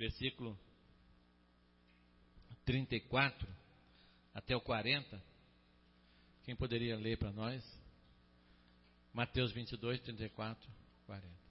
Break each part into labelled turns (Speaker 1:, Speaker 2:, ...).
Speaker 1: versículo 34 até o 40. Quem poderia ler para nós? Mateus 22, 34, 40.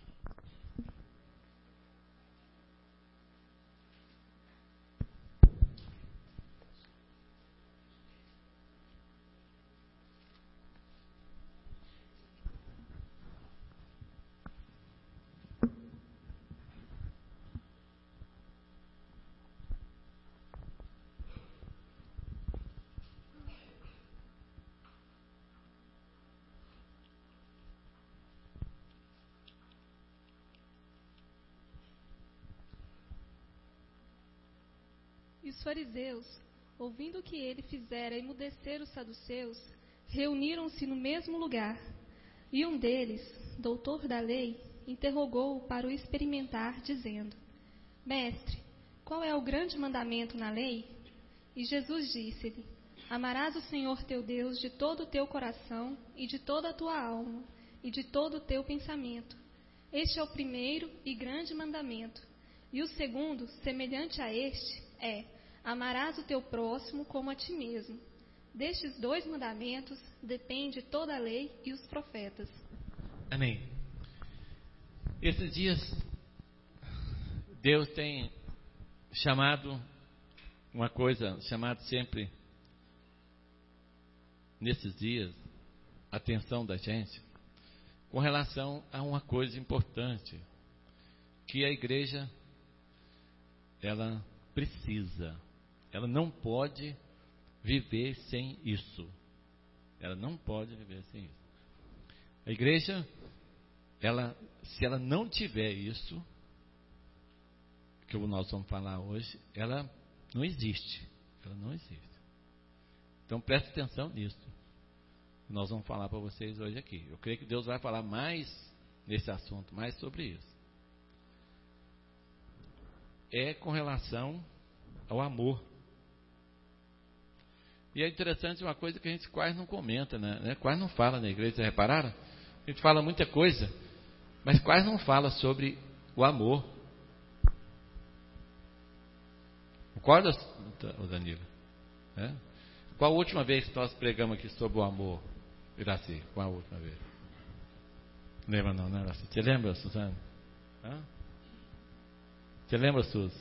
Speaker 2: E os fariseus, ouvindo que ele fizera emudecer os saduceus, reuniram-se no mesmo lugar. E um deles, doutor da lei, interrogou-o para o experimentar, dizendo: Mestre, qual é o grande mandamento na lei? E Jesus disse-lhe: Amarás o Senhor teu Deus de todo o teu coração, e de toda a tua alma, e de todo o teu pensamento. Este é o primeiro e grande mandamento. E o segundo, semelhante a este, é: amarás o teu próximo como a ti mesmo. Destes 2 mandamentos depende toda a lei e os profetas.
Speaker 1: Amém. Esses dias, Deus tem chamado uma coisa, chamado sempre, nesses dias, a atenção da gente, com relação a uma coisa importante, que a igreja, ela precisa, ela não pode viver sem isso. Ela não pode viver sem isso. A igreja, se ela não tiver isso, que nós vamos falar hoje, ela não existe. Ela não existe. Então preste atenção nisso. Nós vamos falar para vocês hoje aqui. Eu creio que Deus vai falar mais nesse assunto, mais sobre isso. É com relação ao amor. E é interessante uma coisa que a gente quase não comenta, né? Quase não fala na igreja, vocês repararam? A gente fala muita coisa, mas quase não fala sobre o amor. Concorda, Danilo? É? Qual a última vez que nós pregamos aqui sobre o amor, Iraci? Qual a última vez? Lembra não, né, Iraci? Você lembra, Suzana? Hã? Você lembra, Sus?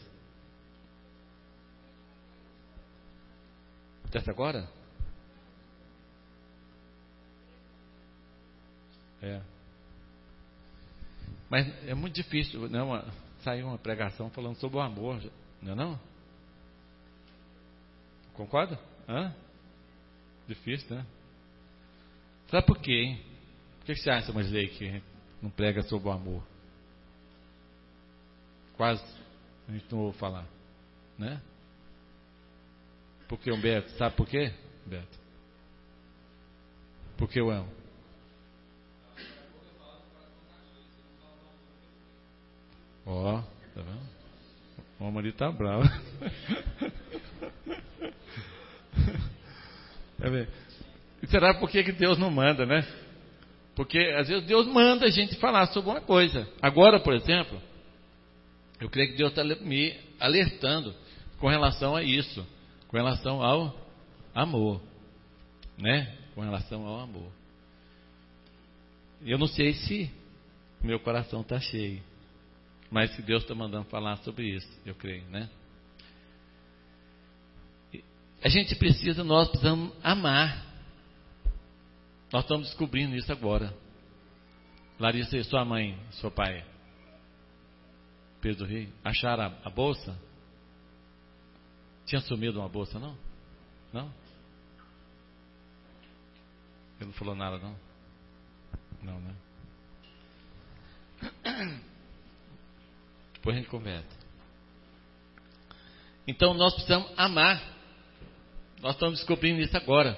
Speaker 1: Dessa agora? É. Mas é muito difícil, né, sair uma pregação falando sobre o amor, não é não? Concorda? Hã? Difícil, né? Sabe por quê, hein? Por que você acha, Masley, que não prega sobre o amor? Quase a gente não ouve falar, né? Porque Humberto, sabe por quê, Humberto? Porque eu amo. Ó, tá vendo? O homem ali tá bravo. E será por que Deus não manda, né? Porque às vezes Deus manda a gente falar sobre uma coisa. Agora, por exemplo, eu creio que Deus está me alertando com relação a isso, com relação ao amor, né? Com relação ao amor. Eu não sei se meu coração está cheio, mas se Deus está mandando falar sobre isso, eu creio, né? Nós precisamos amar. Nós estamos descobrindo isso agora. Larissa e sua mãe, seu pai, Pedro do Rio, acharam a bolsa? Tinha sumido uma bolsa, não? Não? Ele não falou nada, não? Não, né? Depois a gente conversa. Então nós precisamos amar. Nós estamos descobrindo isso agora.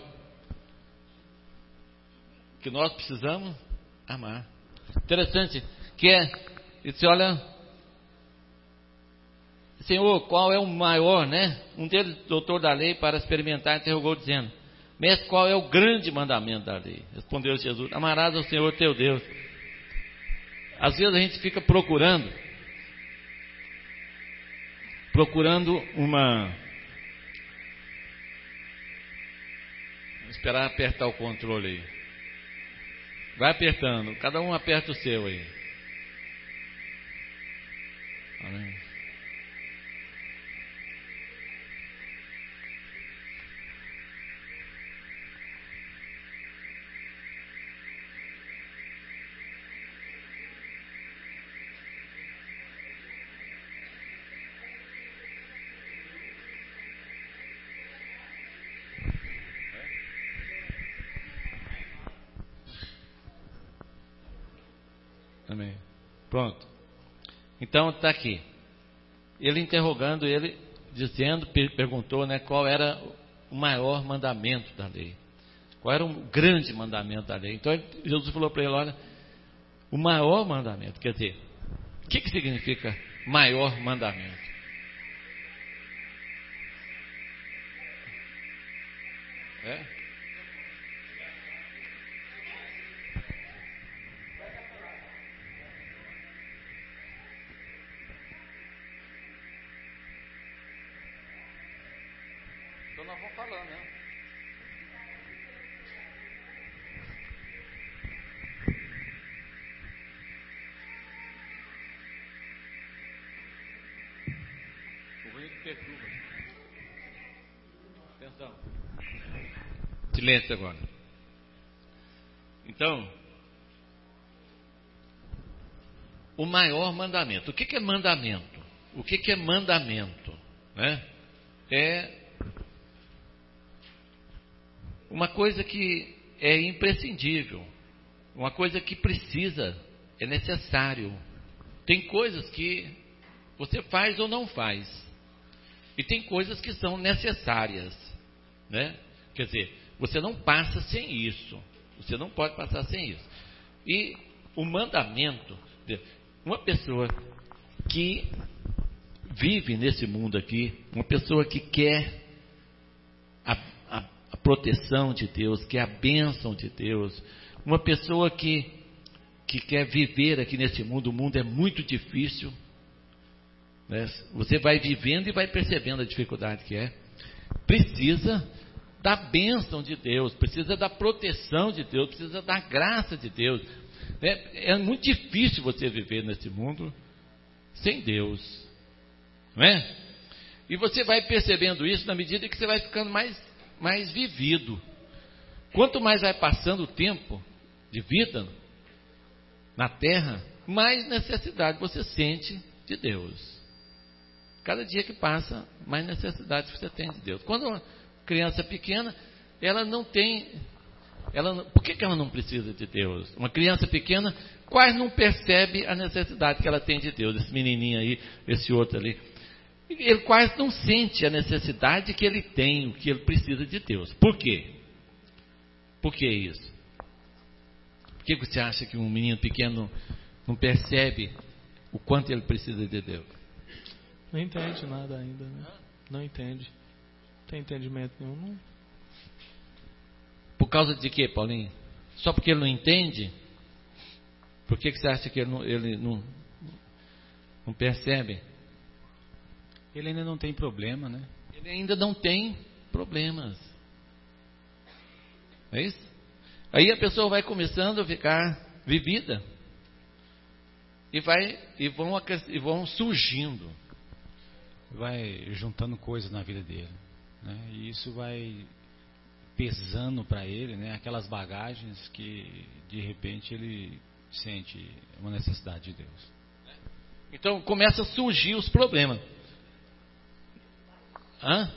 Speaker 1: Que nós precisamos amar. Interessante que você olha, Senhor, qual é o maior, né? Um deles, doutor da lei, para experimentar, interrogou dizendo: Mestre, qual é o grande mandamento da lei? Respondeu Jesus: amarás ao Senhor teu Deus. Às vezes a gente fica procurando procurando uma... Vou esperar apertar o controle aí. Vai apertando, cada um aperta o seu aí. Amém. Amém. Pronto. Então está aqui. Ele interrogando ele, dizendo, perguntou, né, qual era o maior mandamento da lei. Qual era o grande mandamento da lei. Então Jesus falou para ele, olha, o maior mandamento, quer dizer, o que significa maior mandamento? É? Então nós vamos falando, né? O ruído perturba. Atenção. Silêncio agora. Então, o maior mandamento. O que é mandamento? O que é mandamento? Né? É uma coisa que é imprescindível, uma coisa que precisa, é necessário. Tem coisas que você faz ou não faz, e tem coisas que são necessárias, né? Quer dizer, você não passa sem isso, você não pode passar sem isso. E o mandamento, uma pessoa que vive nesse mundo aqui, uma pessoa que quer a proteção de Deus, quer a bênção de Deus, uma pessoa que quer viver aqui nesse mundo, o mundo é muito difícil, né? Você vai vivendo e vai percebendo a dificuldade que é, precisa da bênção de Deus, precisa da proteção de Deus, precisa da graça de Deus, né? É muito difícil você viver nesse mundo sem Deus, não é? E você vai percebendo isso na medida que você vai ficando mais vivido. Quanto mais vai passando o tempo de vida na terra, mais necessidade você sente de Deus. Cada dia que passa, mais necessidade você tem de Deus. Quando uma criança pequena, ela não tem... por que ela não precisa de Deus? Uma criança pequena quase não percebe a necessidade que ela tem de Deus. Esse menininho aí, esse outro ali. Ele quase não sente a necessidade que ele tem, o que ele precisa de Deus. Por quê? Por que isso? Por que você acha que um menino pequeno não percebe o quanto ele precisa de Deus?
Speaker 3: Não entende nada ainda, né? Não entende. Não tem entendimento nenhum. Não.
Speaker 1: Por causa de quê, Paulinho? Só porque ele não entende? Por que você acha que ele não percebe?
Speaker 4: Ele ainda não tem problema, né?
Speaker 1: Ele ainda não tem problemas. É isso? Aí a pessoa vai começando a ficar vivida. E vão surgindo.
Speaker 4: Vai juntando coisas na vida dele, né? E isso vai pesando para ele, né? Aquelas bagagens que de repente ele sente uma necessidade de Deus.
Speaker 1: Então começa a surgir os problemas. Hã?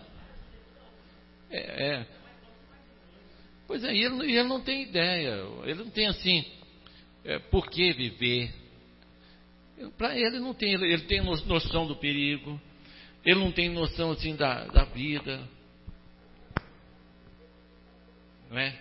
Speaker 1: Pois é, e ele não tem ideia, ele não tem assim, por que viver. Para ele não tem, ele tem noção do perigo, ele não tem noção assim da vida, não é?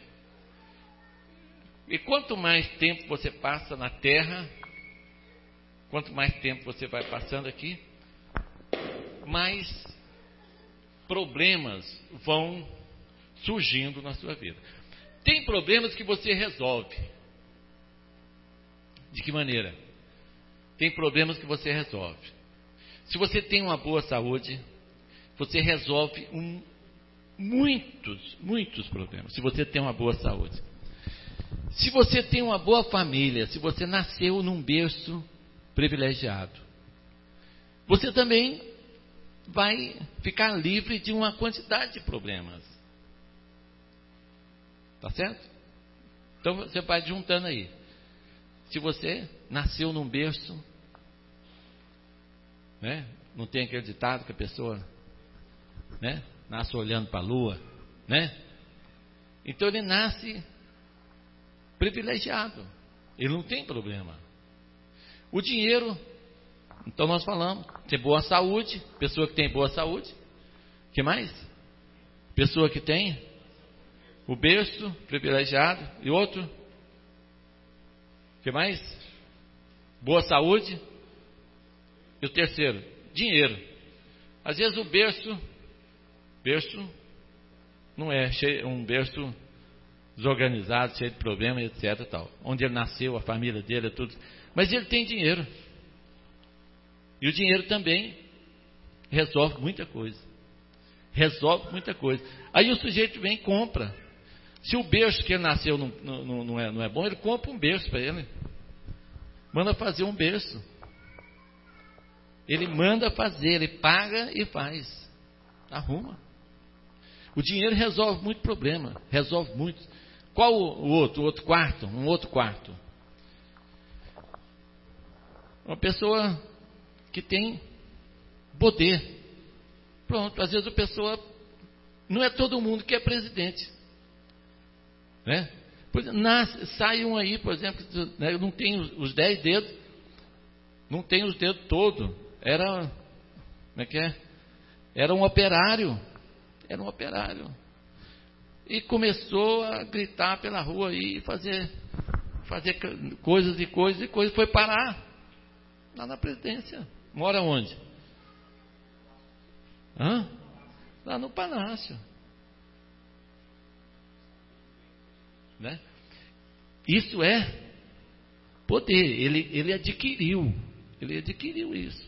Speaker 1: E quanto mais tempo você passa na terra, quanto mais tempo você vai passando aqui, mais problemas vão surgindo na sua vida. Tem problemas que você resolve. De que maneira? Tem problemas que você resolve. Se você tem uma boa saúde, você resolve muitos problemas. Se você tem uma boa saúde. Se você tem uma boa família, se você nasceu num berço privilegiado, você também vai ficar livre de uma quantidade de problemas. Tá certo? Então você vai juntando aí. Se você nasceu num berço, né? Não tem aquele ditado que a pessoa, né, nasce olhando para a lua, né? Então ele nasce privilegiado. Ele não tem problema. O dinheiro, então nós falamos, ter boa saúde, pessoa que tem boa saúde. O que mais? Pessoa que tem o berço privilegiado. E outro? O que mais? Boa saúde. E o terceiro? Dinheiro. Às vezes o berço não é cheio, um berço desorganizado, cheio de problemas, etc. Tal. Onde ele nasceu, a família dele, tudo. Mas ele tem dinheiro. E o dinheiro também resolve muita coisa. Resolve muita coisa. Aí o sujeito vem e compra. Se o berço que ele nasceu não é bom, ele compra um berço para ele. Manda fazer um berço. Ele manda fazer, ele paga e faz. Arruma. O dinheiro resolve muito problema. Resolve muito. Qual o outro? O outro quarto? Um outro quarto. Uma pessoa que tem poder. Pronto, às vezes a pessoa... Não é todo mundo que é presidente. Né? Sai um aí, por exemplo, né, não tem os 10 dedos. Não tem os dedos todos. Era... Como é que é? Era um operário. Era um operário. E começou a gritar pela rua aí, fazer coisas e coisas e coisas. Foi parar lá na presidência. Mora onde? Lá no palácio. Né? Isso é poder. Ele adquiriu. Ele adquiriu isso.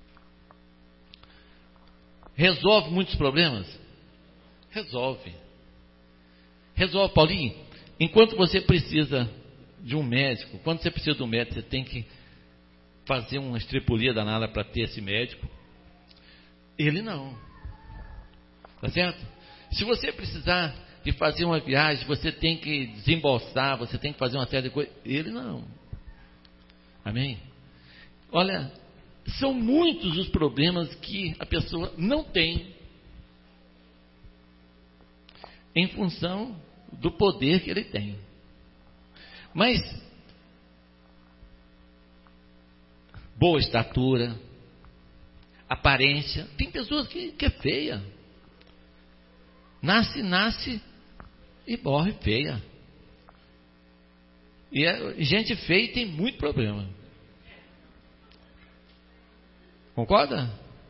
Speaker 1: Resolve muitos problemas? Resolve. Resolve, Paulinho. Enquanto você precisa de um médico, quando você precisa de um médico, você tem que fazer uma estripulia danada para ter esse médico. Ele não. Tá certo? Se você precisar de fazer uma viagem, você tem que desembolsar, você tem que fazer uma série de coisas. Ele não. Amém? Olha, são muitos os problemas que a pessoa não tem em função do poder que ele tem. Mas boa estatura, aparência, tem pessoas que é feia. Nasce e morre feia. E gente feia tem muito problema. Concorda?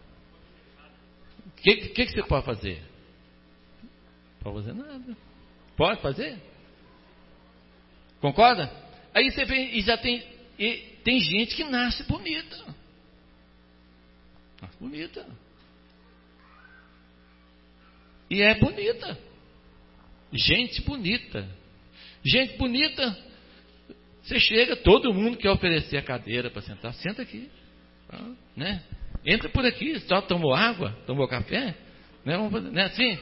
Speaker 1: O que você pode fazer? Não pode fazer nada. Pode fazer? Concorda? Aí você vê e já tem gente que nasce bonita. Nasce bonita. E é bonita. Gente bonita. Gente bonita. Você chega, todo mundo quer oferecer a cadeira para sentar. Senta aqui. Né? Entra por aqui. Só tomou água? Tomou café? Né? Vamos fazer, né? Assim?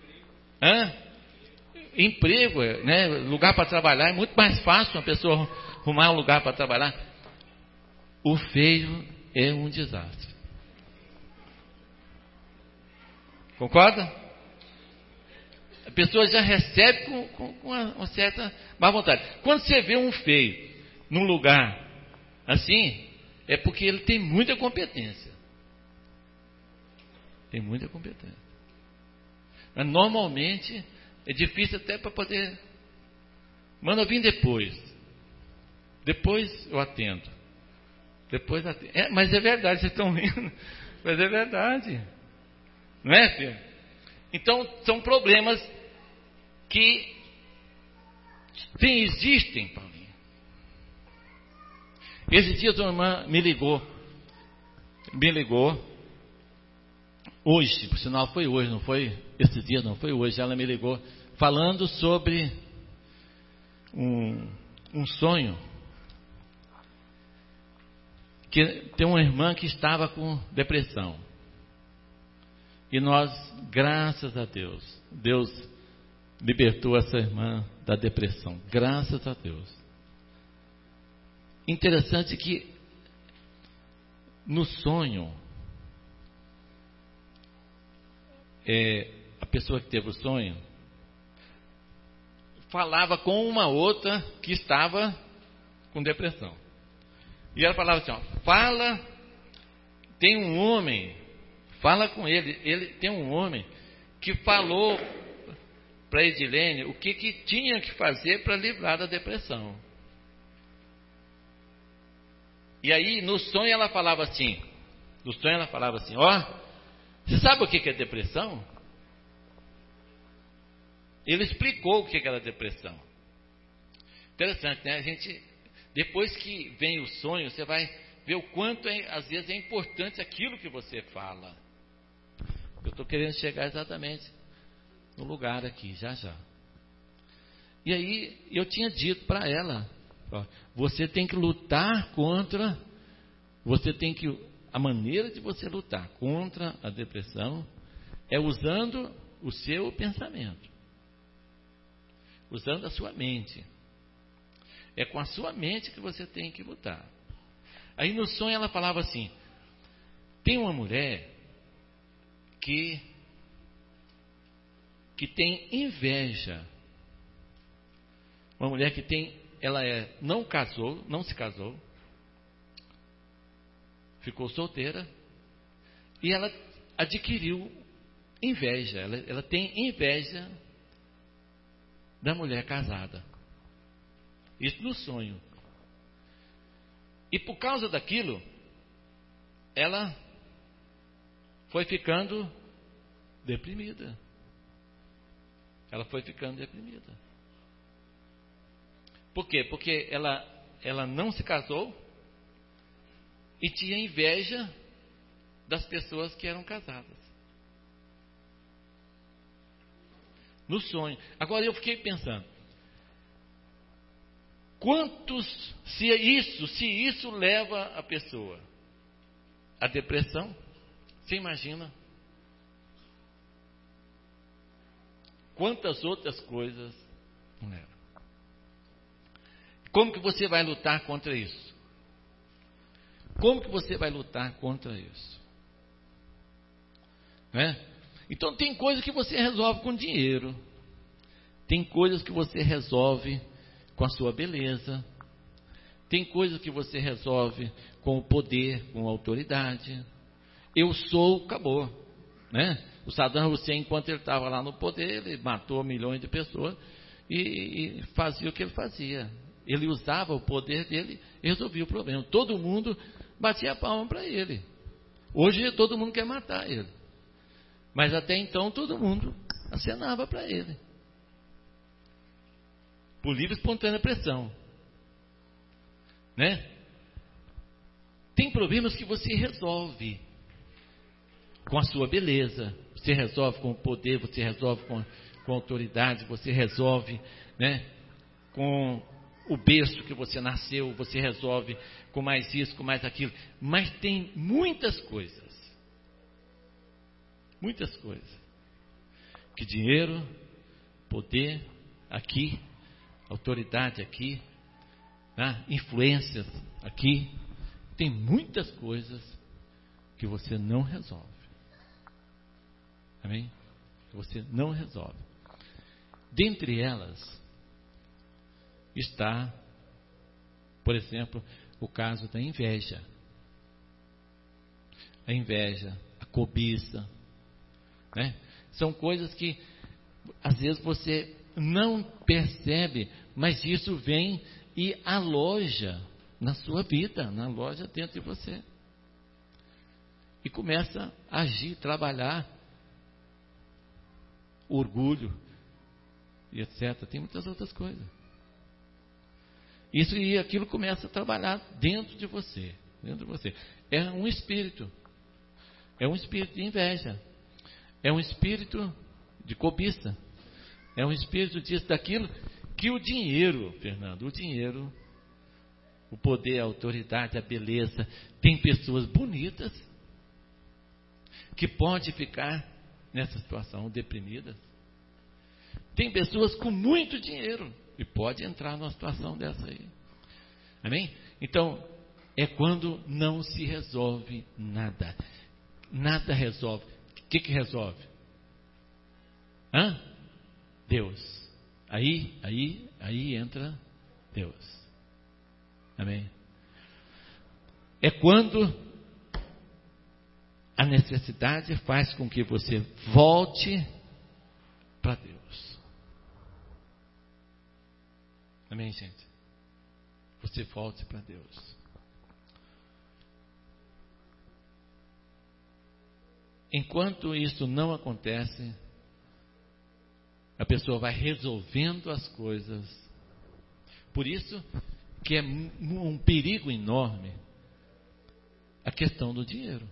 Speaker 1: Emprego, né? Lugar para trabalhar. É muito mais fácil uma pessoa arrumar um lugar para trabalhar. O feio é um desastre. Concorda? A pessoa já recebe com uma certa má vontade. Quando você vê um feio num lugar assim, é porque ele tem muita competência. Tem muita competência. Mas normalmente é difícil até para poder... Manda vir depois. Depois eu atendo. Depois atendo. Mas é verdade, vocês estão vendo. Mas é verdade. Não é, filho? Então, são problemas que existem, Paulinho. Esse dia a tua irmã me ligou. hoje, por sinal foi hoje, não foi esses dias, não foi hoje, ela me ligou falando sobre um sonho, que tem uma irmã que estava com depressão. E nós, graças a Deus, Deus libertou essa irmã da depressão. Graças a Deus. Interessante que no sonho, a pessoa que teve o sonho falava com uma outra que estava com depressão. E ela falava assim, ó, tem um homem, fala com ele tem um homem que falou para Edilene o que tinha que fazer para livrar da depressão. E aí no sonho ela falava assim, ó, você sabe o que é depressão? Ele explicou o que era depressão. Interessante, né? A gente, depois que vem o sonho, você vai ver o quanto, às vezes, é importante aquilo que você fala. Eu estou querendo chegar exatamente no lugar aqui, já. E aí, eu tinha dito para ela, ó, você tem que lutar contra, a maneira de você lutar contra a depressão é usando o seu pensamento. Usando a sua mente. É com a sua mente que você tem que lutar. Aí no sonho ela falava assim, tem uma mulher que tem inveja. Uma mulher que não se casou, ficou solteira, e ela adquiriu inveja. Ela tem inveja da mulher casada. Isso no sonho. E por causa daquilo, ela foi ficando deprimida. Por quê? Porque ela não se casou e tinha inveja das pessoas que eram casadas. No sonho. Agora eu fiquei pensando, se isso leva a pessoa à depressão, você imagina quantas outras coisas não levam. Como que você vai lutar contra isso? Né? Então tem coisas que você resolve com dinheiro. Tem coisas que você resolve com a sua beleza. Tem coisas que você resolve com o poder, com a autoridade. Eu sou, acabou. Né? O Saddam Hussein, enquanto ele estava lá no poder, ele matou milhões de pessoas e fazia o que ele fazia. Ele usava o poder dele e resolvia o problema. Todo mundo batia a palma para ele. Hoje todo mundo quer matar ele. Mas até então todo mundo acenava para ele. Por livre e espontânea pressão. Né? Tem problemas que você resolve com a sua beleza. Você resolve com o poder, você resolve com a autoridade, você resolve, né, com o berço que você nasceu, você resolve com mais isso, com mais aquilo. Mas tem muitas coisas. Que dinheiro, poder, aqui, autoridade aqui, né? Influências aqui, tem muitas coisas que você não resolve. Amém? Que você não resolve. Dentre elas está, por exemplo, o caso da inveja. A inveja, a cobiça, né? São coisas que às vezes você não percebe, mas isso vem e aloja na sua vida, aloja dentro de você. E começa a agir, trabalhar orgulho e etc. Tem muitas outras coisas. Isso e aquilo começa a trabalhar dentro de você. É um espírito. É um espírito de inveja. é um espírito de cobiça. É um espírito disso, daquilo, que o dinheiro, Fernando, o dinheiro, o poder, a autoridade, a beleza, tem pessoas bonitas que podem ficar nessa situação deprimidas. Tem pessoas com muito dinheiro e pode entrar numa situação dessa aí. Amém? Então, é quando não se resolve nada. Nada resolve. O que resolve? Deus. Aí entra Deus. Amém? É quando a necessidade faz com que você volte para Deus. Amém, gente? Você volte para Deus. Enquanto isso não acontece, a pessoa vai resolvendo as coisas. Por isso que é um perigo enorme a questão do dinheiro.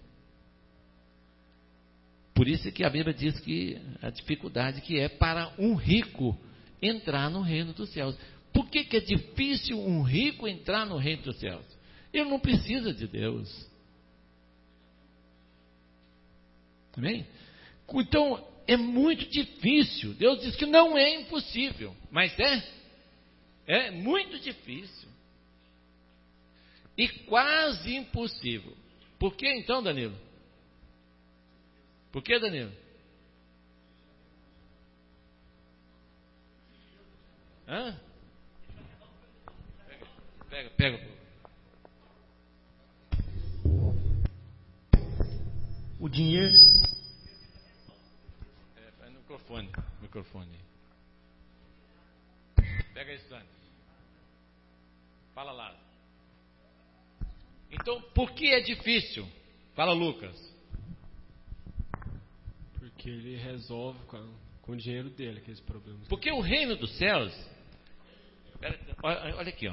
Speaker 1: Por isso que a Bíblia diz que a dificuldade que é para um rico entrar no reino dos céus. Por que é difícil um rico entrar no reino dos céus? Ele não precisa de Deus. Amém? Então, é muito difícil. Deus diz que não é impossível, mas é muito difícil. E quase impossível. Por que então, Danilo? Por que, Danilo? Pega.
Speaker 5: O dinheiro. Microfone.
Speaker 1: Pega isso, Dani. Fala lá. Então, por que é difícil? Fala, Lucas.
Speaker 5: Porque ele resolve com o dinheiro dele aqueles problemas.
Speaker 1: Porque o reino dos céus. Olha aqui, ó.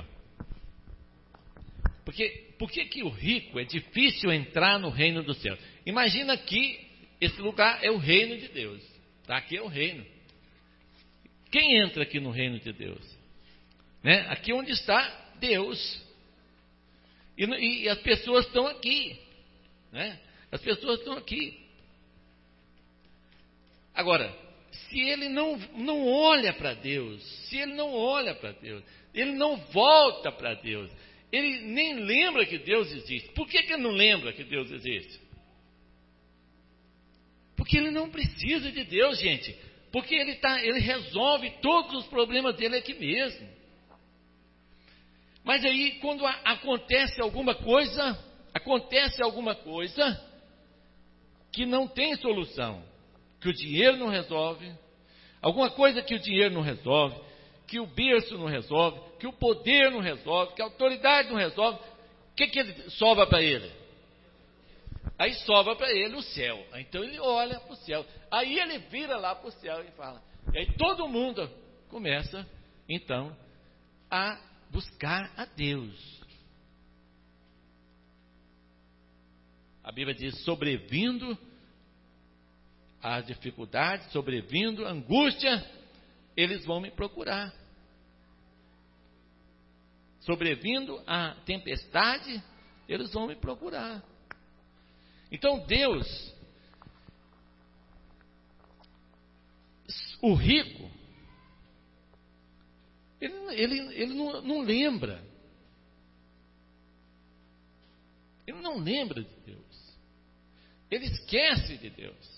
Speaker 1: Por que o rico é difícil entrar no reino dos céus? Imagina que esse lugar é o reino de Deus. Tá? Aqui é o reino. Quem entra aqui no reino de Deus? Né? Aqui onde está Deus. E as pessoas estão aqui. Né? As pessoas estão aqui. Agora, se ele não olha para Deus, ele não volta para Deus, ele nem lembra que Deus existe. Por que ele não lembra que Deus existe? Porque ele não precisa de Deus, gente. Porque ele resolve todos os problemas dele aqui mesmo. Mas aí, quando acontece alguma coisa que não tem solução, que o dinheiro não resolve, alguma coisa que o dinheiro não resolve, que o berço não resolve, que o poder não resolve, que a autoridade não resolve, o que ele sobra para ele? Aí sobra para ele o céu. Então ele olha para o céu. Aí ele vira lá para o céu e fala. E aí todo mundo começa, então, a buscar a Deus. A Bíblia diz, sobrevindo a dificuldade, sobrevindo a angústia, eles vão me procurar. Sobrevindo a tempestade, eles vão me procurar. Então Deus, o rico, ele não lembra. Ele não lembra de Deus. Ele esquece de Deus.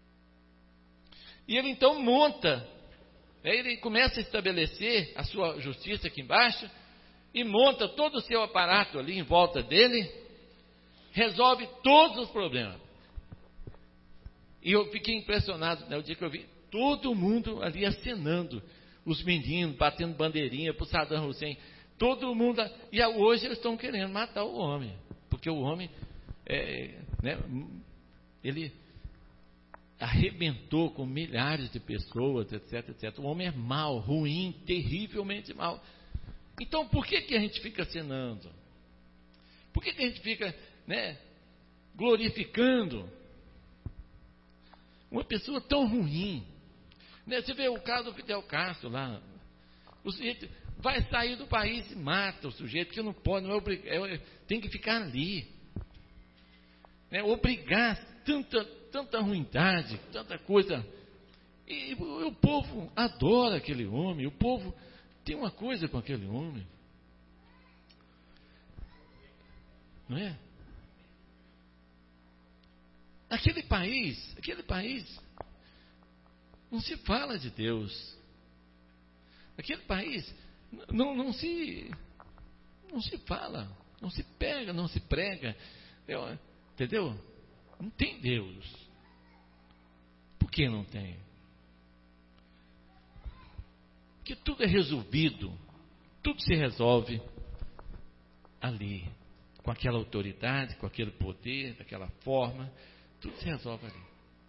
Speaker 1: E ele então monta, ele começa a estabelecer a sua justiça aqui embaixo, e monta todo o seu aparato ali em volta dele, resolve todos os problemas. E eu fiquei impressionado, né, o dia que eu vi todo mundo ali acenando, os meninos batendo bandeirinha para o Saddam Hussein, todo mundo, e hoje eles estão querendo matar o homem, porque o homem, ele arrebentou com milhares de pessoas, etc, etc. O homem é mau, ruim, terrivelmente mau. Então, por que a gente fica acenando? Por que a gente fica, glorificando? Uma pessoa tão ruim. Né? Você vê o caso do Fidel Castro lá. O sujeito vai sair do país e mata o sujeito, que não pode, não é tem que ficar ali. Né? Obrigar tanta ruindade, tanta coisa. E o povo adora aquele homem, o povo tem uma coisa com aquele homem. Não é? Aquele país, não se fala de Deus. Aquele país não se fala, não se pega, não se prega. Entendeu? Não tem Deus. Por que não tem? Porque tudo é resolvido, tudo se resolve ali, com aquela autoridade, com aquele poder, daquela forma, tudo se resolve ali.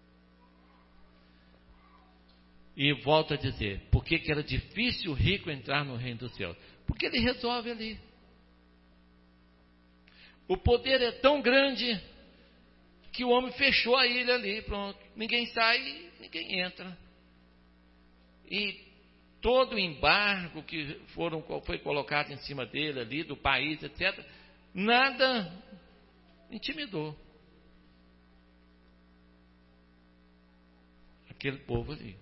Speaker 1: E volto a dizer, por que era difícil o rico entrar no reino dos céus? Porque ele resolve ali. O poder é tão grande que o homem fechou a ilha ali, pronto. Ninguém sai, ninguém entra. E todo o embargo que foi colocado em cima dele ali, do país, etc., nada intimidou aquele povo ali.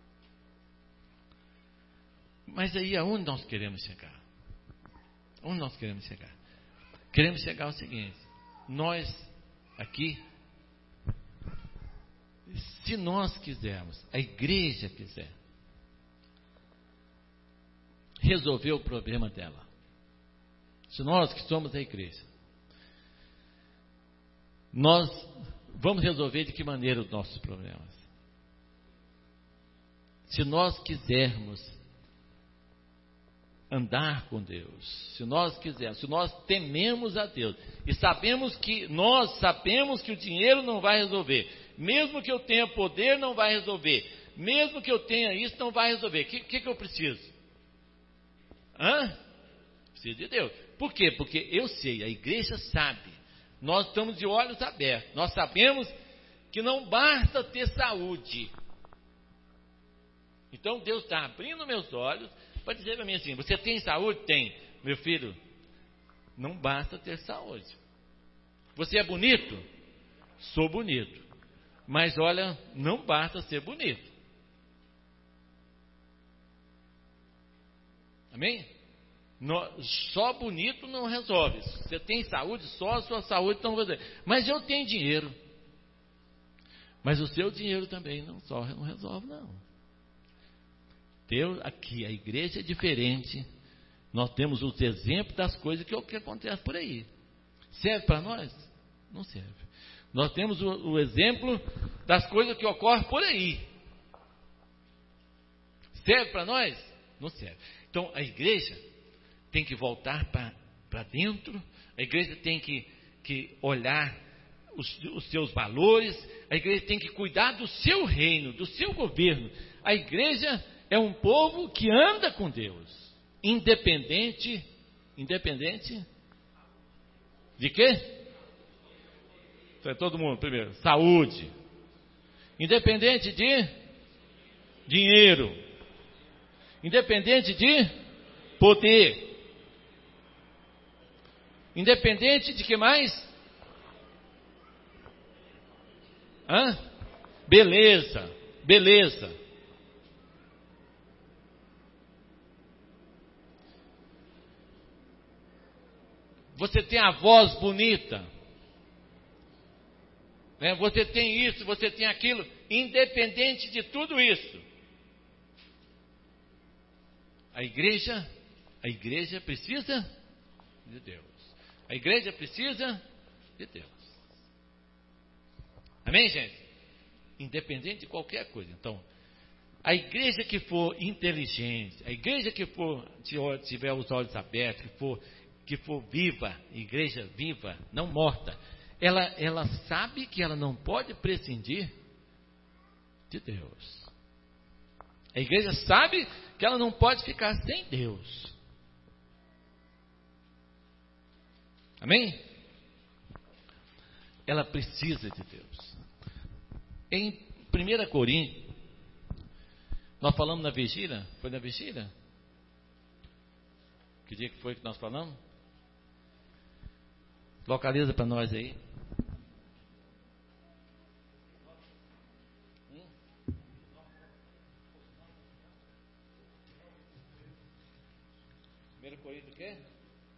Speaker 1: Mas aí aonde nós queremos chegar? Onde nós queremos chegar? Queremos chegar ao seguinte: nós aqui, se nós quisermos, a igreja quiser resolver o problema dela, se nós que somos a igreja, nós vamos resolver de que maneira os nossos problemas? Se nós quisermos andar com Deus, se nós quisermos, se nós tememos a Deus e sabemos que o dinheiro não vai resolver, mesmo que eu tenha poder não vai resolver, mesmo que eu tenha isso não vai resolver, o que eu preciso? Preciso de Deus. Por quê? Porque eu sei, a igreja sabe, nós estamos de olhos abertos, nós sabemos que não basta ter saúde. Então Deus está abrindo meus olhos para dizer para mim assim: você tem saúde? Tem. Meu filho, não basta ter saúde. Você é bonito? Sou bonito. Mas olha, não basta ser bonito. Amém? Só bonito não resolve. Você tem saúde, só a sua saúde não resolve. Mas eu tenho dinheiro. Mas o seu dinheiro também não resolve, não. Deus, aqui, a igreja é diferente. Nós temos os exemplos das coisas que acontecem por aí. Serve para nós? Não serve. Nós temos o exemplo das coisas que ocorrem por aí. Serve para nós? Não serve. Então, a igreja tem que voltar para dentro, a igreja tem que olhar os seus valores, a igreja tem que cuidar do seu reino, do seu governo. A igreja é um povo que anda com Deus, independente de quê? Então, todo mundo, primeiro, saúde, independente de dinheiro, independente de poder, independente de que mais? Beleza. Você tem a voz bonita, né? Você tem isso, você tem aquilo, independente de tudo isso. A igreja precisa de Deus. A igreja precisa de Deus. Amém, gente? Independente de qualquer coisa. Então, a igreja que for inteligente, a igreja que tiver os olhos abertos, que for viva, igreja viva, não morta, ela sabe que ela não pode prescindir de Deus. A igreja sabe que ela não pode ficar sem Deus. Amém? Ela precisa de Deus. 1 Coríntios, nós falamos na vigília, foi na vigília? Que dia que foi que nós falamos? Localiza para nós aí. Primeiro Coríntios o quê?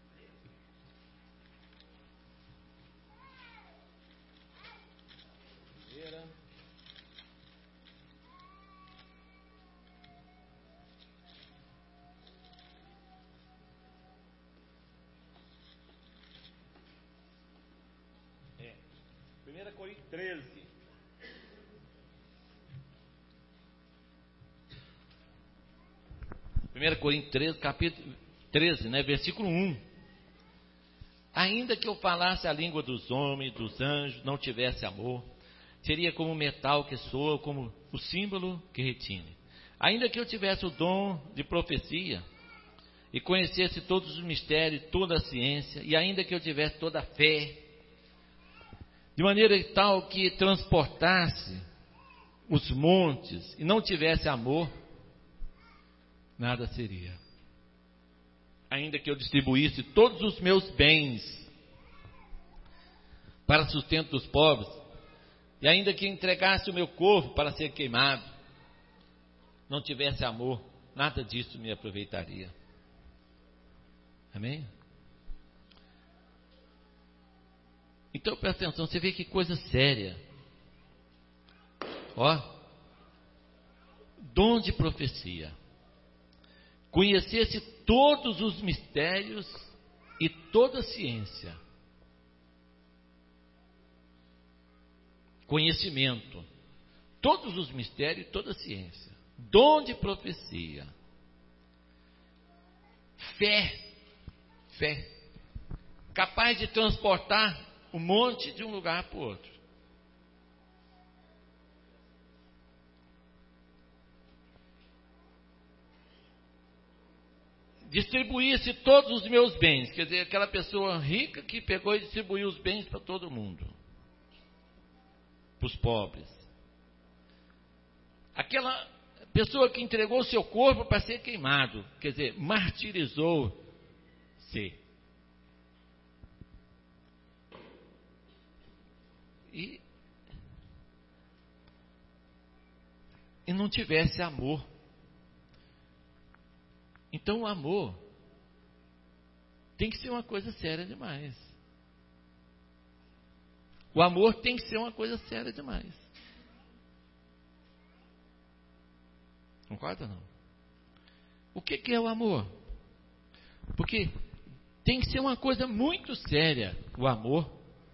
Speaker 1: Primeira Coríntios 13. Primeira Coríntios 13, capítulo 13, né, versículo 1. Ainda que eu falasse a língua dos homens, dos anjos, não tivesse amor, seria como o metal que soa, como o símbolo que retine. Ainda que eu tivesse o dom de profecia e conhecesse todos os mistérios, toda a ciência, e ainda que eu tivesse toda a fé, de maneira tal que transportasse os montes e não tivesse amor, nada seria. Ainda que eu distribuísse todos os meus bens para sustento dos pobres, e ainda que entregasse o meu corpo para ser queimado, não tivesse amor, nada disso me aproveitaria. Amém? Então presta atenção, você vê que coisa séria. Ó, dom de profecia. Conhecesse todos os mistérios e toda a ciência. Conhecimento. Todos os mistérios e toda a ciência. Dom de profecia. Fé. Fé. Capaz de transportar um monte de um lugar para o outro. Distribuísse todos os meus bens, quer dizer, aquela pessoa rica que pegou e distribuiu os bens para todo mundo, para os pobres. Aquela pessoa que entregou o seu corpo para ser queimado, quer dizer, martirizou-se. E não tivesse amor. Então o amor tem que ser uma coisa séria demais. O amor tem que ser uma coisa séria demais. Concorda ou não? O que é o amor? Porque tem que ser uma coisa muito séria, o amor.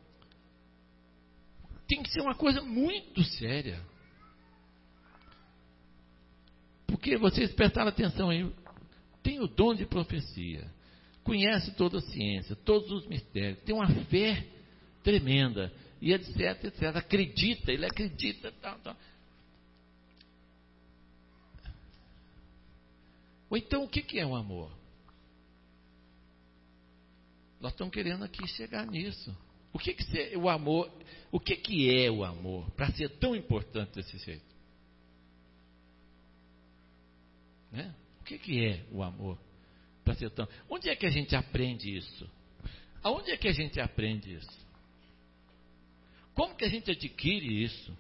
Speaker 1: Tem que ser uma coisa muito séria. Porque vocês prestaram atenção aí, tem o dom de profecia, conhece toda a ciência, todos os mistérios, tem uma fé tremenda, e etc, etc. Acredita, ele acredita, tal, tal. Ou então, o que é o amor? Nós estamos querendo aqui chegar nisso. O que é o amor? O que é o amor para ser tão importante desse jeito? Né? O que é o amor para ser tão... Onde é que a gente aprende isso? Aonde é que a gente aprende isso? Como que a gente adquire isso?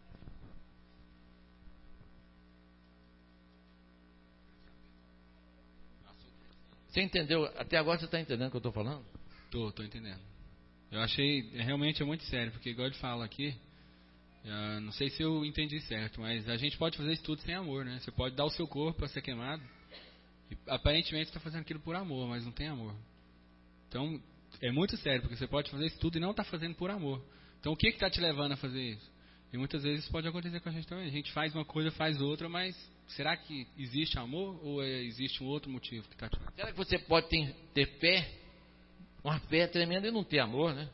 Speaker 1: Você entendeu? Até agora você está entendendo o que eu estou falando?
Speaker 6: Estou entendendo. Eu achei, realmente é muito sério, porque igual ele fala aqui, não sei se eu entendi certo, mas a gente pode fazer isso tudo sem amor, né? Você pode dar o seu corpo para ser queimado, e aparentemente você está fazendo aquilo por amor, mas não tem amor. Então, é muito sério, porque você pode fazer isso tudo e não está fazendo por amor. Então, o que está te levando a fazer isso? E muitas vezes isso pode acontecer com a gente também. A gente faz uma coisa, faz outra, mas será que existe amor ou existe um outro motivo que está te levando?
Speaker 1: Será que você pode ter fé? Uma fé tremenda e não ter amor, né?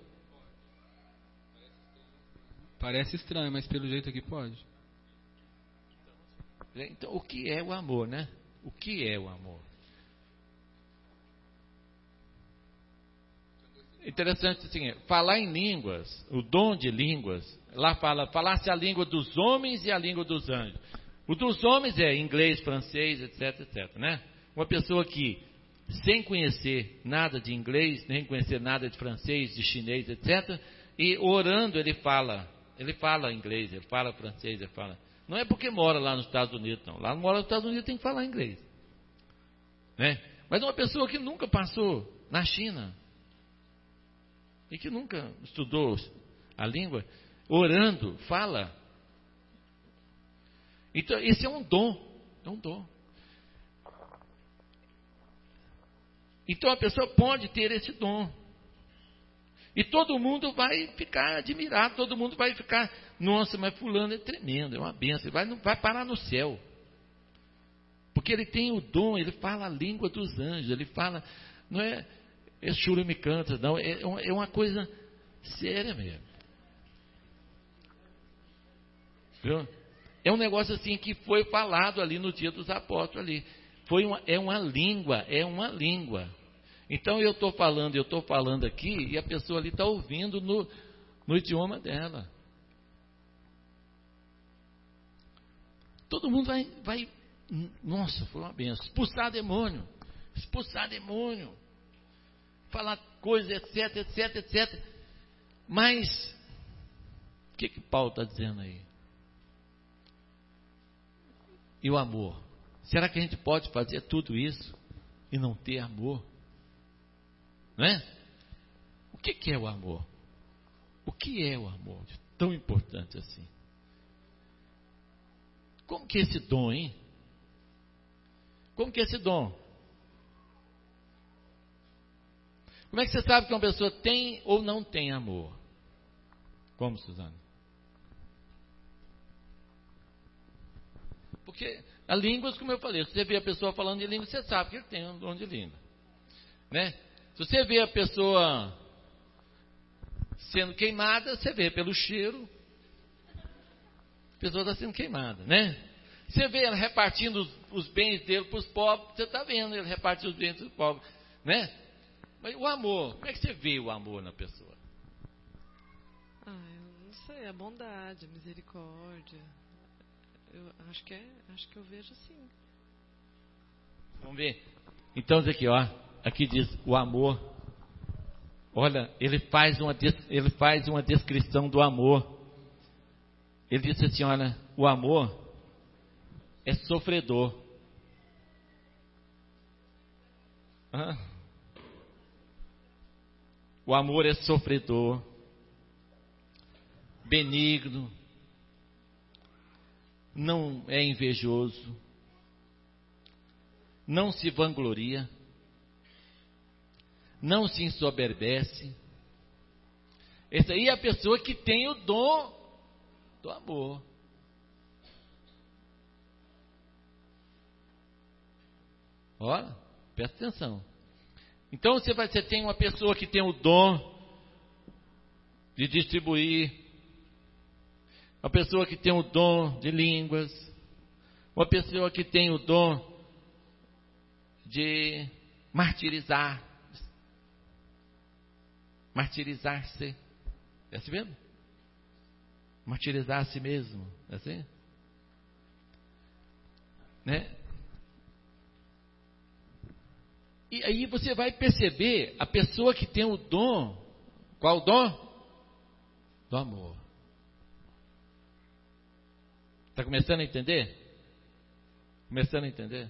Speaker 6: Parece estranho, mas pelo jeito aqui pode.
Speaker 1: Então, o que é o amor, né? O que é o amor? Interessante assim, falar em línguas, o dom de línguas, lá fala, falasse a língua dos homens e a língua dos anjos. O dos homens é inglês, francês, etc, etc, né? Uma pessoa que, sem conhecer nada de inglês, nem conhecer nada de francês, de chinês, etc, e orando ele fala inglês, ele fala francês, ele fala... Não é porque mora lá nos Estados Unidos, não. Lá mora nos Estados Unidos tem que falar inglês, né? Mas uma pessoa que nunca passou na China e que nunca estudou a língua, orando, fala. Então, esse é um dom. É um dom. Então, a pessoa pode ter esse dom. E todo mundo vai ficar admirado, todo mundo vai ficar, nossa, mas fulano é tremendo, é uma benção, não vai parar no céu. Porque ele tem o dom, ele fala a língua dos anjos, ele fala, não é choro me canta, não, é uma coisa séria mesmo. Viu? É um negócio assim que foi falado ali no dia dos apóstolos ali. É uma língua. Então eu estou falando aqui e a pessoa ali está ouvindo no idioma dela. Todo mundo vai, nossa, foi uma benção. Expulsar demônio. Falar coisas, etc, etc, etc. Mas, o que Paulo está dizendo aí? E o amor? Será que a gente pode fazer tudo isso e não ter amor? Não é? O que é o amor? O que é o amor? Tão importante assim. Como que é esse dom, hein? Como que é esse dom? Como é que você sabe que uma pessoa tem ou não tem amor? Como, Suzana? Porque a língua, como eu falei, se você vê a pessoa falando de língua, você sabe que ele tem um dom de língua, né? Se você vê a pessoa sendo queimada, você vê pelo cheiro, a pessoa está sendo queimada, né? Você vê ela repartindo os bens dele para os pobres, você está vendo ele repartir os bens dos pobres, né? Mas o amor, como é que você vê o amor na pessoa?
Speaker 7: Eu não sei, a bondade, a misericórdia. Eu acho que eu vejo assim.
Speaker 1: Vamos ver. Então, aqui, ó. Aqui diz o amor. Olha, ele faz uma descrição do amor. Ele diz assim, olha, o amor é sofredor. O amor é sofredor, benigno, não é invejoso, não se vangloria, não se ensoberbece. Essa aí é a pessoa que tem o dom do amor. Olha, presta atenção. Então você tem uma pessoa que tem o dom de distribuir, uma pessoa que tem o dom de línguas, uma pessoa que tem o dom de martirizar-se. É assim mesmo? Martirizar a si mesmo. É assim? Né? E aí você vai perceber a pessoa que tem o dom. Qual o dom? Do amor. Está começando a entender? Começando a entender?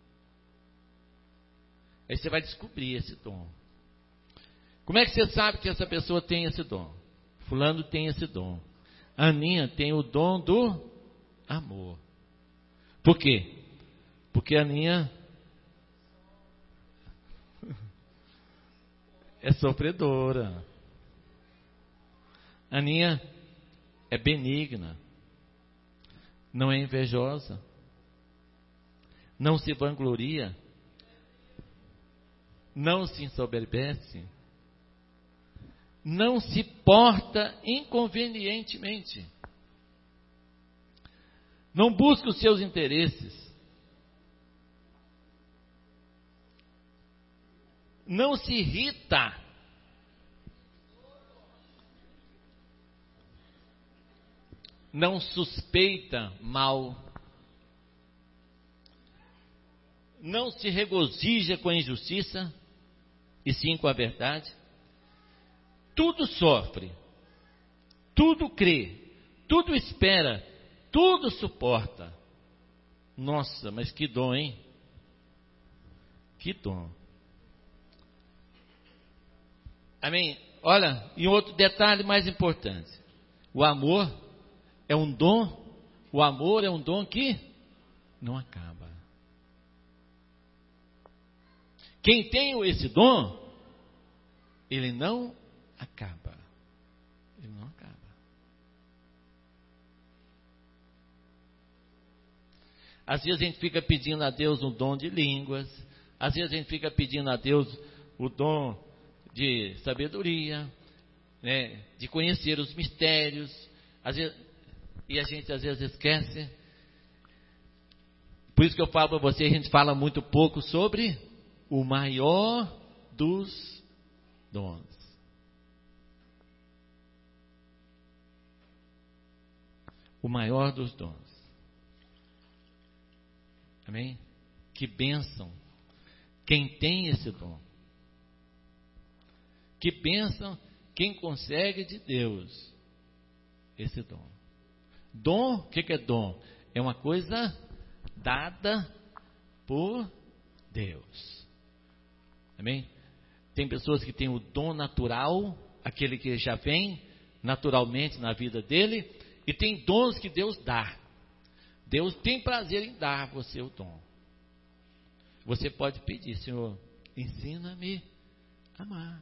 Speaker 1: Aí você vai descobrir esse dom. Como é que você sabe que essa pessoa tem esse dom? Fulano tem esse dom. A Aninha tem o dom do amor. Por quê? Porque a Aninha é sofredora. A Aninha é benigna. Não é invejosa. Não se vangloria. Não se ensoberbece. Não se porta inconvenientemente. Não busca os seus interesses. Não se irrita. não suspeita mal, não se regozija com a injustiça, e sim com a verdade. Tudo sofre, tudo crê, tudo espera, tudo suporta. Nossa, mas que dom, hein? Que dom. Amém? Olha, e outro detalhe mais importante. O amor é um dom, o amor é um dom que não acaba. Quem tem esse dom, ele não acaba. Ele não acaba. Às vezes a gente fica pedindo a Deus um dom de línguas, às vezes a gente fica pedindo a Deus o dom de sabedoria, né, de conhecer os mistérios, às vezes, e a gente às vezes esquece. Por isso que eu falo para você, a gente fala muito pouco sobre o maior dos dons. O maior dos dons. Amém? Que bênção quem tem esse dom. Que bênção quem consegue de Deus esse dom. Dom, o que é dom? É uma coisa dada por Deus. Amém? Tem pessoas que têm o dom natural, aquele que já vem naturalmente na vida dele, e tem dons que Deus dá. Deus tem prazer em dar a você o dom. Você pode pedir: Senhor, ensina-me a amar.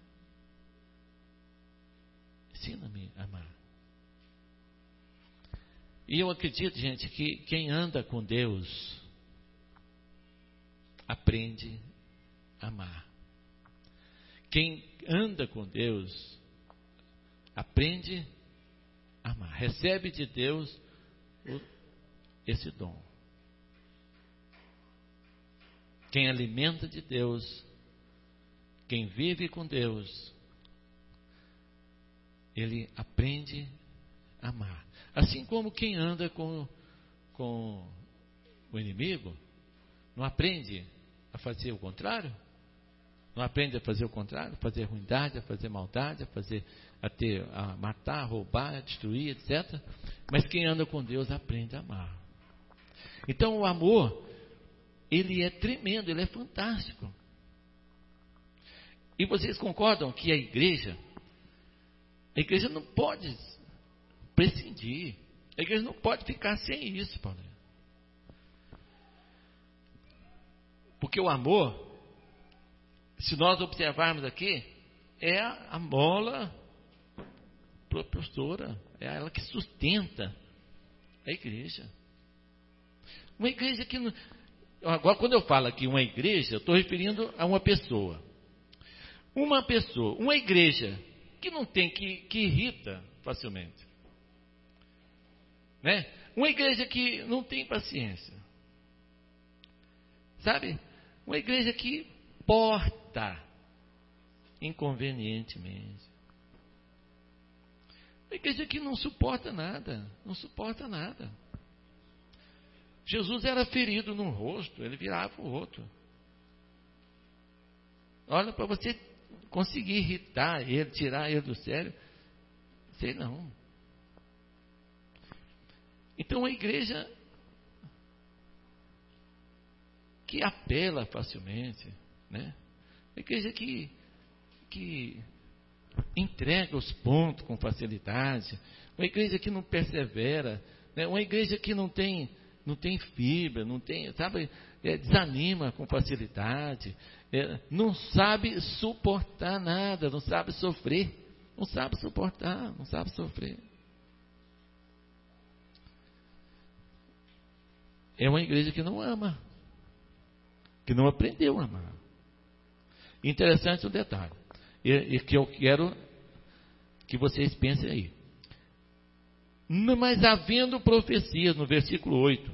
Speaker 1: Ensina-me a amar. E eu acredito, gente, que quem anda com Deus aprende a amar. Quem anda com Deus aprende a amar. Recebe de Deus esse dom. Quem alimenta de Deus, quem vive com Deus, ele aprende a amar. Assim como quem anda com o inimigo, não aprende a fazer o contrário? Não aprende a fazer o contrário? A fazer ruindade, a fazer maldade, a matar, a roubar, a destruir, etc. Mas quem anda com Deus aprende a amar. Então o amor, ele é tremendo, ele é fantástico. E vocês concordam que a igreja não pode prescindir, a igreja não pode ficar sem isso, Paulo. Porque o amor, se nós observarmos aqui, é a mola propulsora, é ela que sustenta a igreja. Uma igreja que... Agora, quando eu falo aqui uma igreja, eu estou referindo a uma pessoa. Uma igreja que não tem, que irrita facilmente. Né? Uma igreja que não tem paciência. Sabe? Uma igreja que porta inconvenientemente. Uma igreja que não suporta nada. Não suporta nada. Jesus era ferido no rosto, ele virava o outro. Olha, para você conseguir irritar ele, tirar ele do sério, sei não. Então a igreja que apela facilmente, né? A igreja que entrega os pontos com facilidade, uma igreja que não persevera, né? Uma igreja que não tem fibra, não tem, sabe, desanima com facilidade, não sabe suportar nada, não sabe sofrer, não sabe suportar, não sabe sofrer. É uma igreja que não ama, que não aprendeu a amar. Interessante um detalhe, e que eu quero que vocês pensem aí. Mas havendo profecias, no versículo 8.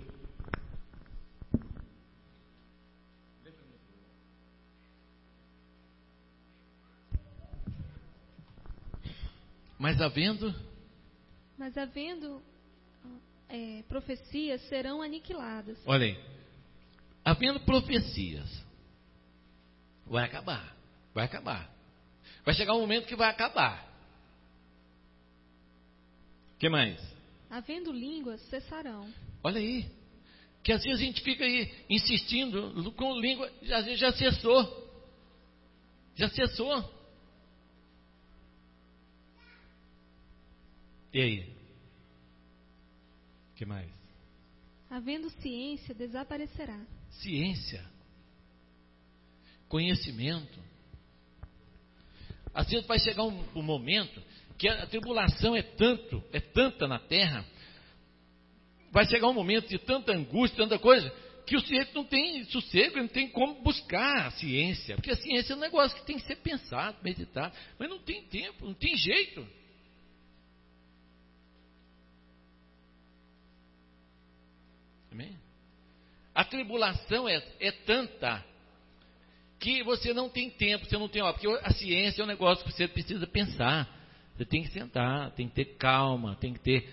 Speaker 1: Mas havendo
Speaker 2: profecias serão aniquiladas.
Speaker 1: Olha aí. Havendo profecias, vai acabar. Vai acabar. Vai chegar um momento que vai acabar. O que mais?
Speaker 2: Havendo línguas, cessarão.
Speaker 1: Olha aí. Que às vezes a gente fica aí insistindo com língua, às vezes já cessou. Já cessou. E aí? O que mais?
Speaker 2: Havendo ciência, desaparecerá.
Speaker 1: Ciência. Conhecimento. Às vezes vai chegar um momento que a tribulação é tanta na terra, vai chegar um momento de tanta angústia, tanta coisa, que o sujeito não tem sossego, não tem como buscar a ciência, porque a ciência é um negócio que tem que ser pensado, meditado, mas não tem tempo, não tem jeito. Amém? A tribulação é tanta que você não tem tempo, você não tem hora, porque a ciência é um negócio que você precisa pensar. Você tem que sentar, tem que ter calma, tem que ter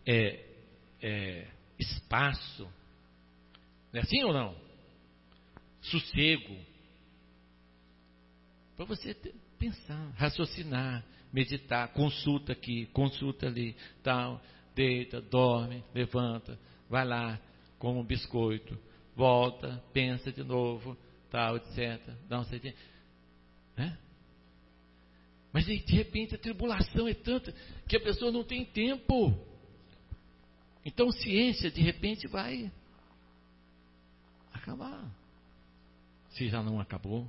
Speaker 1: espaço. Não é assim ou não? Sossego. Para você pensar, raciocinar, meditar, consulta aqui, consulta ali, tal, deita, dorme, levanta, vai lá, come um biscoito, volta, pensa de novo, tal, etc. Dá um certinho. Né? Mas de repente a tribulação é tanta que a pessoa não tem tempo. Então ciência de repente vai acabar. Se já não acabou.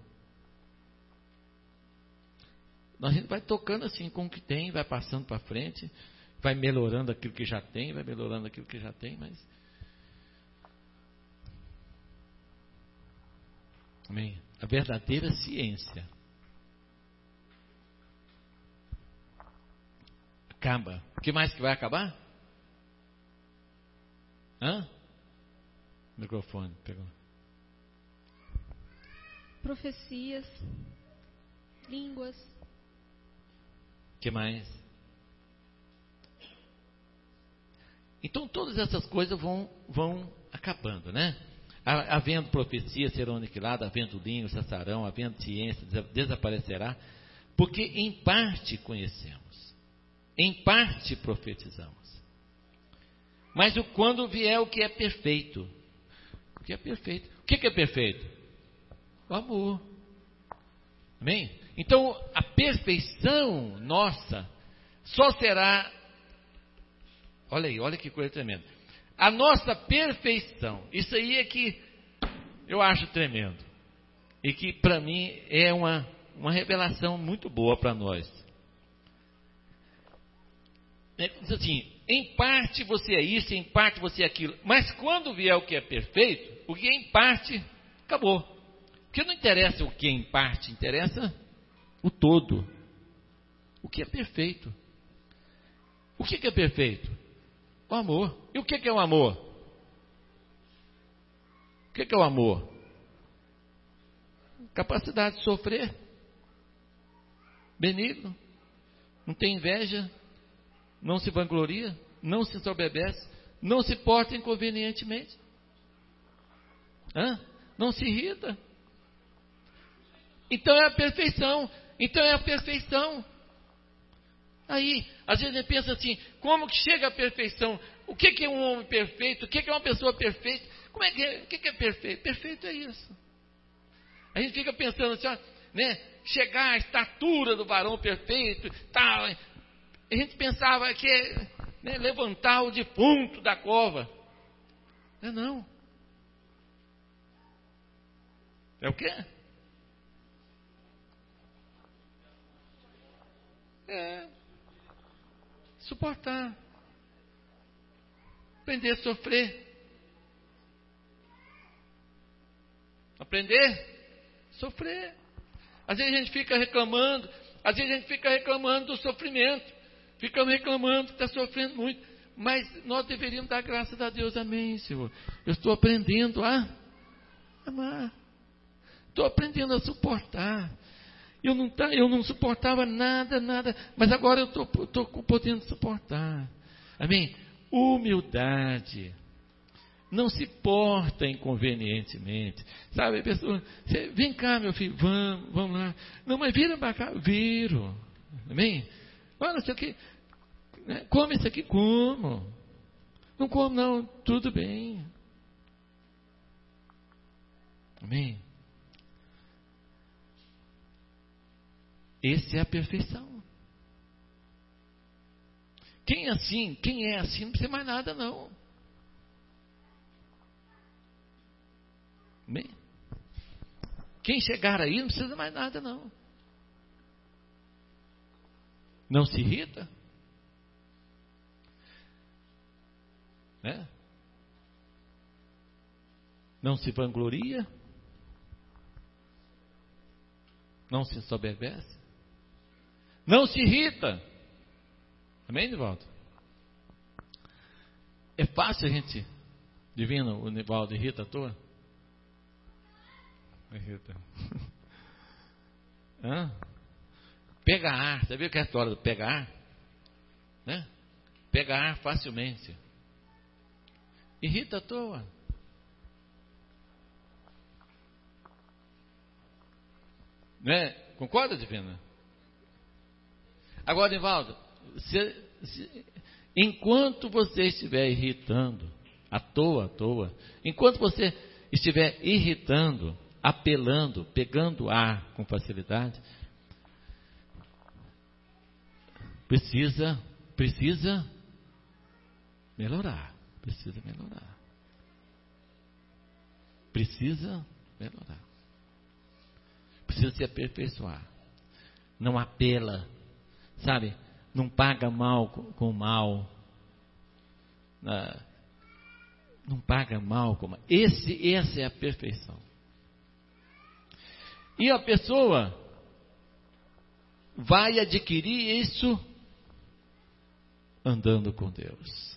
Speaker 1: A gente vai tocando assim com o que tem, vai passando para frente, vai melhorando aquilo que já tem, mas... Amém? A verdadeira ciência acaba. O que mais que vai acabar? Microfone, pegou.
Speaker 2: Profecias, línguas.
Speaker 1: O que mais? Então todas essas coisas vão acabando, né? Havendo profecia serão aniquiladas, havendo línguas cessarão, havendo ciência desaparecerá, porque em parte conhecemos, em parte profetizamos. Mas quando vier o que é perfeito, o que é perfeito? O que é perfeito? O amor. Amém? Então a perfeição nossa só será, olha aí, olha que coisa tremenda. A nossa perfeição, isso aí é que eu acho tremendo. E que para mim é uma revelação muito boa para nós. Diz assim, em parte você é isso, em parte você é aquilo. Mas quando vier o que é perfeito, o que é em parte, acabou. Porque não interessa o que é em parte, interessa o todo. O que é perfeito. O que é perfeito? O amor. E o que é o amor? O que é o amor? Capacidade de sofrer. Benigno. Não tem inveja. Não se vangloria. Não se ensoberbece. Não se porta inconvenientemente. Não se irrita. Então é a perfeição. Aí, às vezes a gente pensa assim, como que chega à perfeição? O que é um homem perfeito? O que é uma pessoa perfeita? O que é perfeito? Perfeito é isso. A gente fica pensando assim, né? Chegar à estatura do varão perfeito, tal. A gente pensava que é, né, levantar o defunto da cova. Não. É o quê? Suportar. Aprender a sofrer. Sofrer. Às vezes a gente fica reclamando do sofrimento. Ficamos reclamando que está sofrendo muito. Mas nós deveríamos dar graças a Deus. Amém, Senhor. Eu estou aprendendo a amar. Estou aprendendo a suportar. Eu não suportava nada, mas agora eu estou podendo suportar. Amém? humildade. Não se porta inconvenientemente. Sabe, a pessoa, vem cá, meu filho, vamos lá. Não, mas vira para cá, viro. Amém? Olha, isso aqui, come isso aqui, como. Não como não, tudo bem. Amém? Essa é a perfeição. Quem é assim, não precisa mais nada não. Amém? Quem chegar aí não precisa mais nada não. Não se irrita, né? Não se vangloria, não se ensoberbece, não se irrita. Amém, Nivaldo? É fácil a gente, divino, o Nivaldo irrita à toa? Irrita. Pega ar, sabia o que é a história do pegar ar? Né? Pega ar facilmente. Irrita à toa. Né? Concorda, divina? Agora, Nivaldo, enquanto você estiver irritando, à toa, enquanto você estiver irritando, apelando, pegando ar com facilidade, precisa melhorar. Precisa se aperfeiçoar. Não apela, sabe? Não paga mal com mal. Não paga mal com mal. Essa é a perfeição. E a pessoa vai adquirir isso andando com Deus.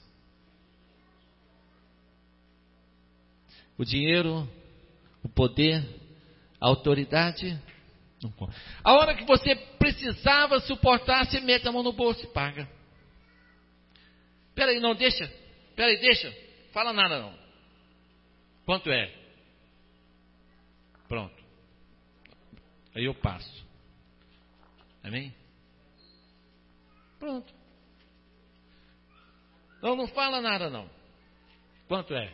Speaker 1: O dinheiro, o poder, a autoridade, não pode. A hora que você precisava suportar, você mete a mão no bolso e paga. Peraí, deixa. Fala nada não. Quanto é? Pronto. Aí eu passo. Amém? Pronto. Não fala nada não. Quanto é?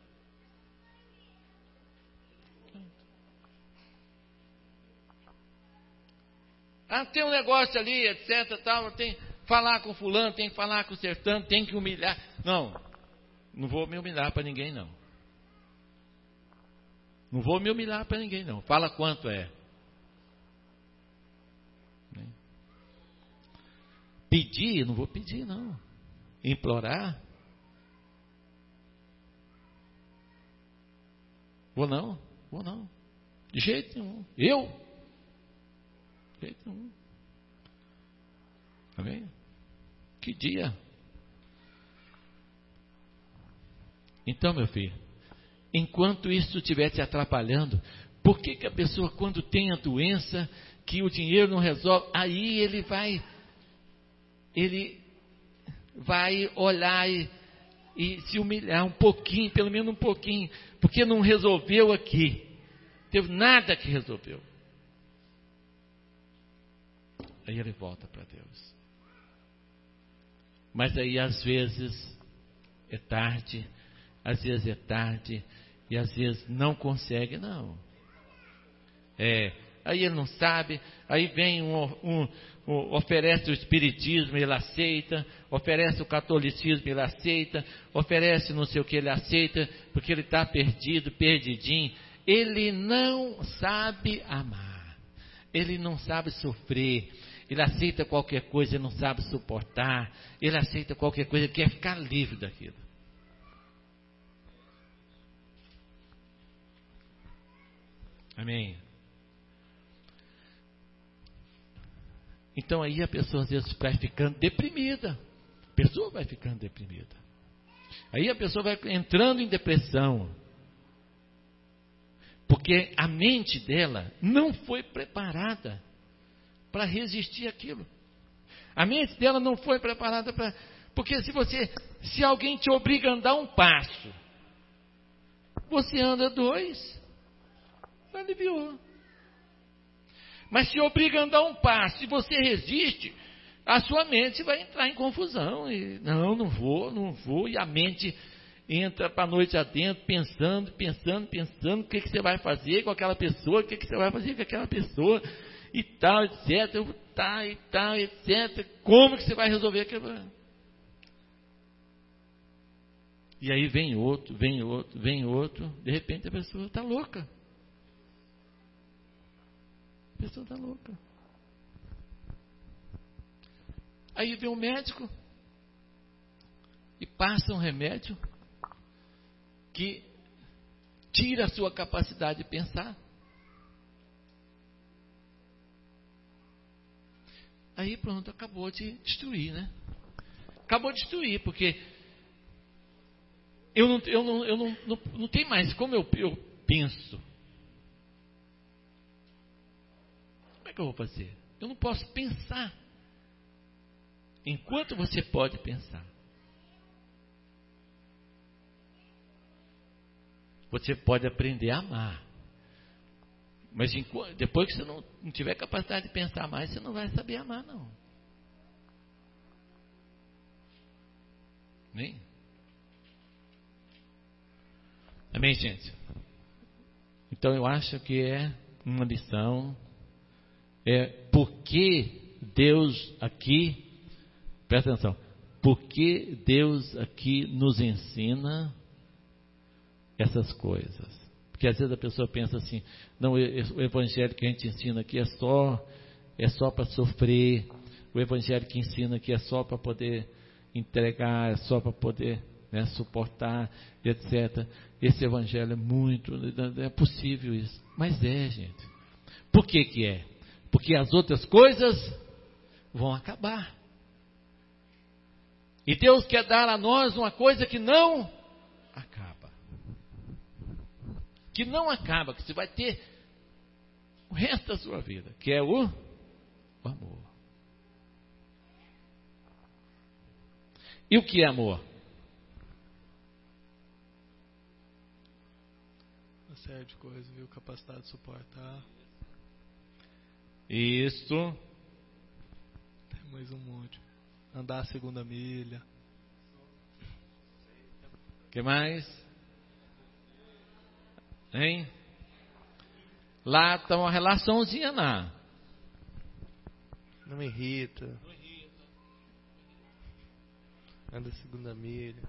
Speaker 1: Tem um negócio ali, etc, tal, tem que falar com fulano, tem que falar com o sertano, tem que humilhar. Não vou me humilhar para ninguém não. Não vou me humilhar para ninguém não. Fala quanto é. Pedir, não vou pedir não. Implorar. Vou não. De jeito nenhum. De jeito nenhum. Amém? Que dia. Então, meu filho, enquanto isso estiver te atrapalhando, por que a pessoa, quando tem a doença, que o dinheiro não resolve, aí ele vai olhar e se humilhar um pouquinho, pelo menos um pouquinho, porque não resolveu aqui, teve nada que resolveu. Aí ele volta para Deus. Mas aí às vezes é tarde, e às vezes não consegue, não. Aí ele não sabe, aí vem oferece o espiritismo, ele aceita, oferece o catolicismo, ele aceita, oferece não sei o que, ele aceita, porque ele está perdido, perdidinho. Ele não sabe amar, ele não sabe sofrer, ele aceita qualquer coisa, ele não sabe suportar, ele aceita qualquer coisa, quer ficar livre daquilo. Amém? Então aí a pessoa às vezes vai ficando deprimida. Aí a pessoa vai entrando em depressão. Porque a mente dela não foi preparada para resistir àquilo. A mente dela não foi preparada para... Porque se você Se alguém te obriga a andar um passo, você anda 2, aliviou. Mas se obriga a andar um passo e você resiste, a sua mente vai entrar em confusão. E, não vou. E a mente entra para a noite adentro, pensando, o que você vai fazer com aquela pessoa, e tal, etc. Etc. Como que você vai resolver aquilo? E aí vem outro, de repente a pessoa está louca. A pessoa está louca. Aí vem o médico e passa um remédio que tira a sua capacidade de pensar. Aí pronto, acabou de destruir, né? Acabou de destruir, porque eu não tenho mais como eu penso. Como é que eu vou fazer? Eu não posso pensar enquanto você pode pensar. Você pode aprender a amar. Mas depois que você não tiver capacidade de pensar mais, você não vai saber amar, não. Amém? Amém, gente? Então eu acho que é uma lição. Porque Deus aqui, presta atenção, porque Deus aqui nos ensina essas coisas. Porque às vezes a pessoa pensa assim, não, o evangelho que a gente ensina aqui é só para sofrer, o evangelho que ensina aqui é só para poder entregar, é só para poder, né, suportar, etc. Esse evangelho é muito, é possível isso. Mas gente. Por que é? Porque as outras coisas vão acabar. E Deus quer dar a nós uma coisa que não acaba. Que não acaba, que você vai ter o resto da sua vida, que é o amor. E o que é amor?
Speaker 3: Uma série de coisas, viu? Capacidade de suportar.
Speaker 1: Isso.
Speaker 3: Tem mais um monte. Andar a segunda milha.
Speaker 1: O que mais? Hein? Lá está uma relaçãozinha lá.
Speaker 8: Não me irrita. Anda a segunda milha.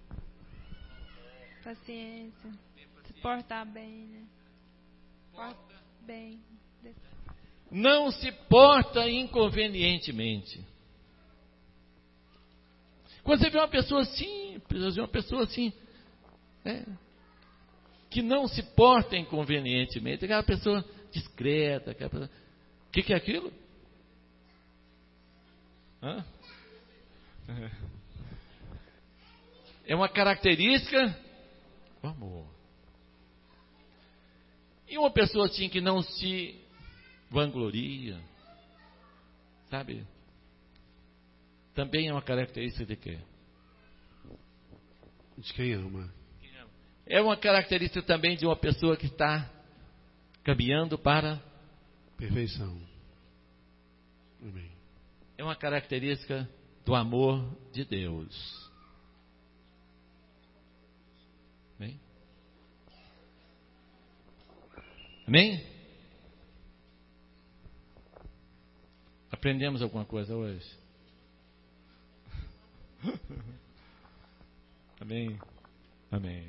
Speaker 9: Paciência. Se portar bem, né? Porta bem.
Speaker 1: Não se porta inconvenientemente. Quando você vê uma pessoa assim, que não se porta inconvenientemente, aquela pessoa discreta, aquela pessoa... O que é aquilo? É uma característica do amor. E uma pessoa assim que não se vangloria, sabe? Também é uma característica de quê?
Speaker 8: De quem ama.
Speaker 1: É uma característica também de uma pessoa que está caminhando para
Speaker 8: perfeição. Amém.
Speaker 1: É uma característica do amor de Deus. Amém? Amém? Aprendemos alguma coisa hoje? Amém? Amém.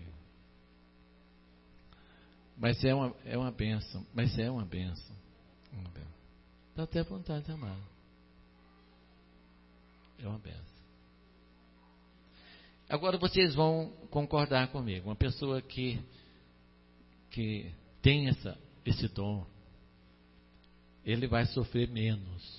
Speaker 1: Mas é uma bênção. Mas é uma bênção. Dá até vontade de amar. É uma bênção. Agora vocês vão concordar comigo. Uma pessoa que tem esse dom, ele vai sofrer menos.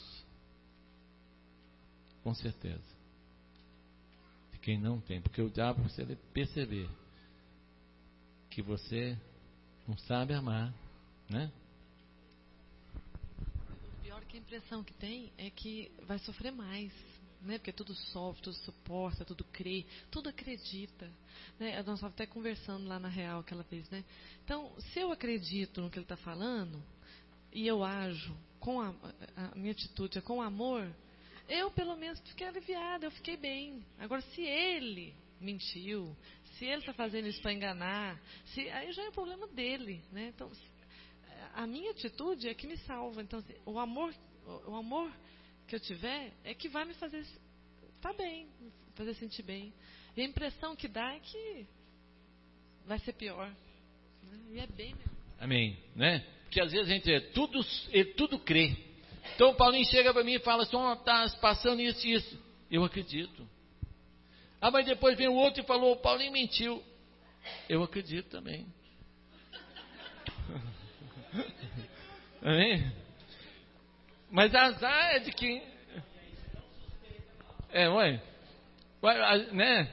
Speaker 1: Com certeza. De quem não tem. Porque o diabo, se ele perceber que você não sabe amar, né?
Speaker 7: O pior que a impressão que tem é que vai sofrer mais. né? Porque tudo sofre, tudo suporta, tudo crê, tudo acredita, né? Nós estávamos até conversando lá na Real aquela vez, né? Então, se eu acredito no que ele está falando e eu ajo com a minha atitude é com amor, eu pelo menos fiquei aliviada, eu fiquei bem. Agora, se ele mentiu, se ele está fazendo isso para enganar, aí já é o problema dele, né? Então, a minha atitude é que me salva. Então, assim, o amor que eu tiver é que vai me fazer estar bem, fazer sentir bem. E a impressão que dá é que vai ser pior, né? E é bem mesmo.
Speaker 1: Amém, né? Porque às vezes a gente tudo crê. Então o Paulinho chega para mim e fala assim, está passando isso e isso. Eu acredito. Ah, mas depois vem o outro e falou, o Paulinho mentiu. Eu acredito também. Amém? Mas azar é de quem... Ué, né?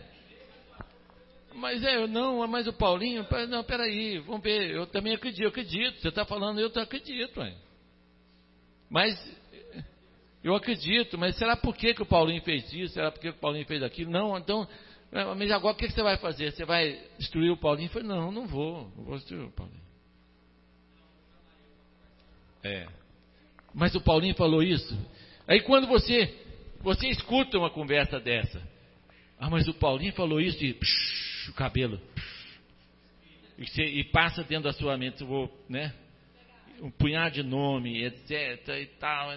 Speaker 1: Mas o Paulinho... Não, peraí, vamos ver, eu também acredito. Você está falando, eu acredito, ué. Mas eu acredito, mas será por que o Paulinho fez isso? Será por que o Paulinho fez aquilo? Não, então, mas agora o que você vai fazer? Você vai destruir o Paulinho? Eu falei, não vou destruir o Paulinho. Mas o Paulinho falou isso. Aí quando você escuta uma conversa dessa, mas o Paulinho falou isso e o cabelo e passa dentro da sua mente, né? Um punhado de nome, etc e tal.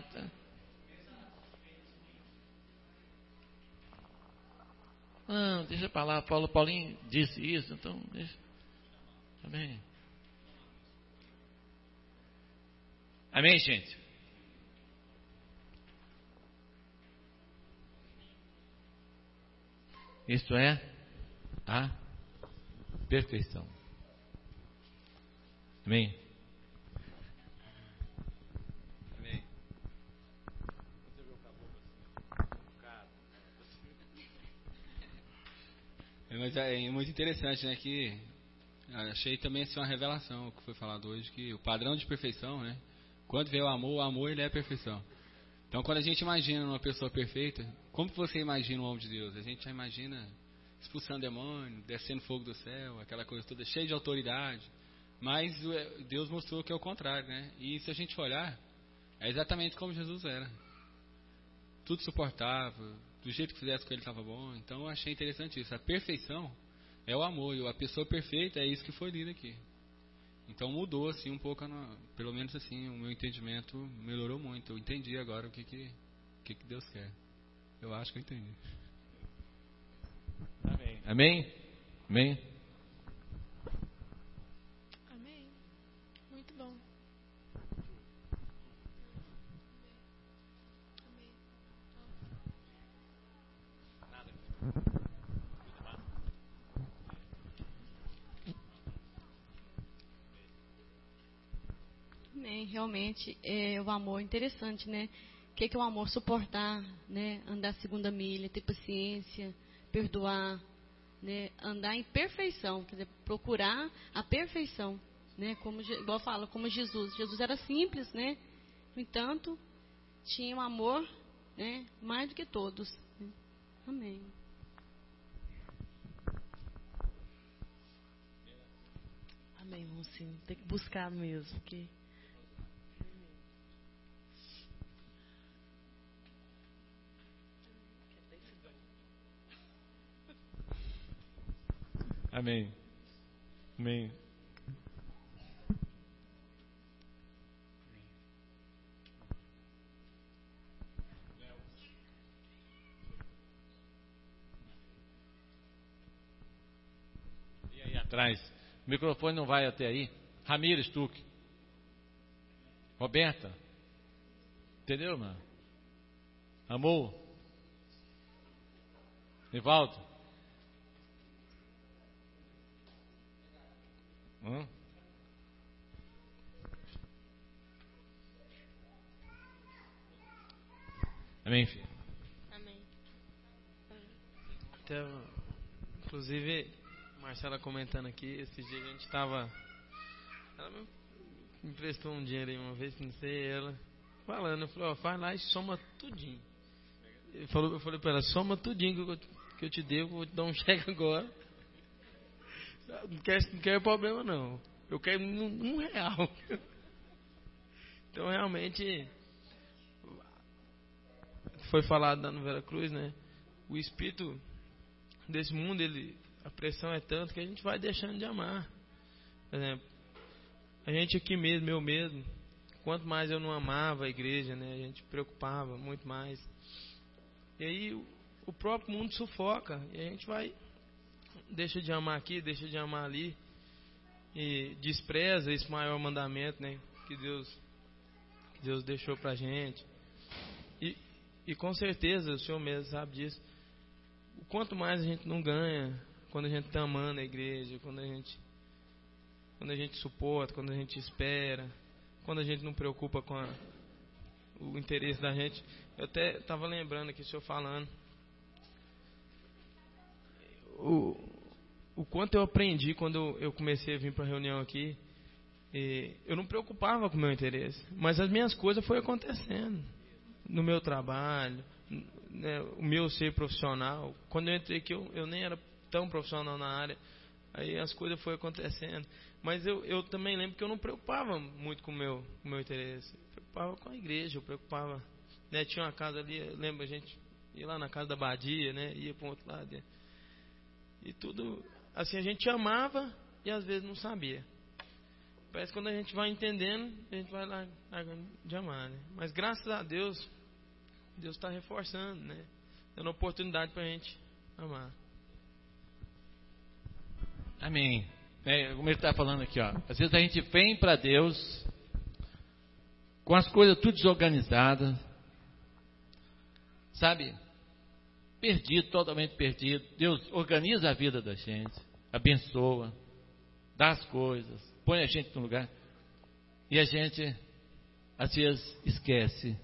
Speaker 1: Não, deixa pra lá, Paulinho disse isso, então deixa. Amém. Amém, gente? Isso é a perfeição. Amém? Amém.
Speaker 6: Mas é muito interessante, né? Que achei também assim, uma revelação, o que foi falado hoje, que o padrão de perfeição, né? Quando vê o amor ele é a perfeição. Então, quando a gente imagina uma pessoa perfeita, como que você imagina o homem de Deus? A gente já imagina expulsando demônio, descendo fogo do céu, aquela coisa toda cheia de autoridade. Mas Deus mostrou que é o contrário, né? E se a gente olhar, é exatamente como Jesus era. Tudo suportável, do jeito que fizesse com ele estava bom. Então, eu achei interessante isso. A perfeição é o amor, e a pessoa perfeita é isso que foi lido aqui. Então mudou assim um pouco, pelo menos assim, o meu entendimento melhorou muito. Eu entendi agora o que Deus quer. Eu acho que eu entendi.
Speaker 1: Amém. Amém? Amém?
Speaker 9: Amém. Muito bom. Amém.
Speaker 10: Realmente é o amor interessante, né? O que é o amor? Suportar, né? Andar a segunda milha, ter paciência, perdoar, né? Andar em perfeição, quer dizer, procurar a perfeição, né? Como igual fala, como Jesus. Jesus era simples, né? No entanto, tinha um amor, né? Mais do que todos. Né? Amém.
Speaker 7: Amém, mocinho. Tem que buscar mesmo, porque
Speaker 1: Amém. Amém. E aí atrás? O microfone não vai até aí. Ramires, Tuque. Roberta. Entendeu, mano? Amor. Nivaldo. Amém, filho?
Speaker 9: Amém.
Speaker 3: Então, inclusive, Marcela comentando aqui, esse dia a gente estava... Ela me emprestou um dinheiro aí uma vez, não sei, ela falando, eu falei, faz lá e soma tudinho. Eu falei para ela, soma tudinho que eu te devo, vou te dar um cheque agora. Não quero problema não. Eu quero R$1. Então realmente foi falado lá no Vera Cruz, né? O espírito desse mundo, a pressão é tanto que a gente vai deixando de amar. Por exemplo, a gente aqui mesmo, eu mesmo, quanto mais eu não amava a igreja, né? A gente preocupava muito mais. E aí o próprio mundo sufoca. E a gente deixa de amar aqui, deixa de amar ali. E despreza esse maior mandamento, né? Que Deus deixou pra gente. E com certeza, o Senhor mesmo sabe disso. O quanto mais a gente não ganha quando a gente está amando a igreja, quando a gente suporta, quando a gente espera, quando a gente não preocupa com o interesse da gente. Eu até estava lembrando aqui o senhor falando o quanto eu aprendi quando eu comecei a vir para a reunião aqui. Eu não preocupava com o meu interesse, mas as minhas coisas foram acontecendo no meu trabalho, né, o meu ser profissional. Quando eu entrei aqui, eu nem era tão profissional na área, aí as coisas foram acontecendo. Mas eu também lembro que eu não preocupava muito com o meu interesse. Eu preocupava com a igreja, eu preocupava, né, tinha uma casa ali, eu lembro, a gente ia lá na casa da Badia, né, ia para o outro lado, e tudo assim, a gente amava e às vezes não sabia. Parece que quando a gente vai entendendo, a gente vai lá de amar, né? Mas graças a Deus está reforçando, né? Dando oportunidade para a gente amar.
Speaker 1: Amém. Como ele está falando aqui, ó. Às vezes a gente vem para Deus com as coisas tudo desorganizadas, sabe? Perdido, totalmente perdido. Deus organiza a vida da gente, abençoa, dá as coisas, põe a gente no lugar. E a gente, às vezes, esquece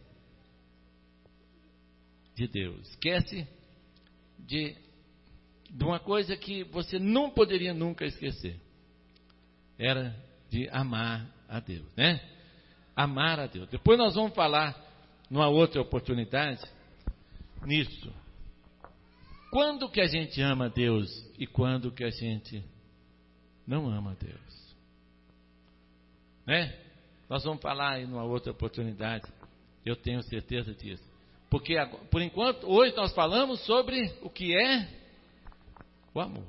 Speaker 1: de Deus. Esquece de uma coisa que você não poderia nunca esquecer. Era de amar a Deus, né? Amar a Deus. Depois nós vamos falar, numa outra oportunidade, nisso. Quando que a gente ama a Deus e quando que a gente não ama a Deus, né? Nós vamos falar aí numa outra oportunidade, eu tenho certeza disso, porque por enquanto, hoje nós falamos sobre o que é o amor,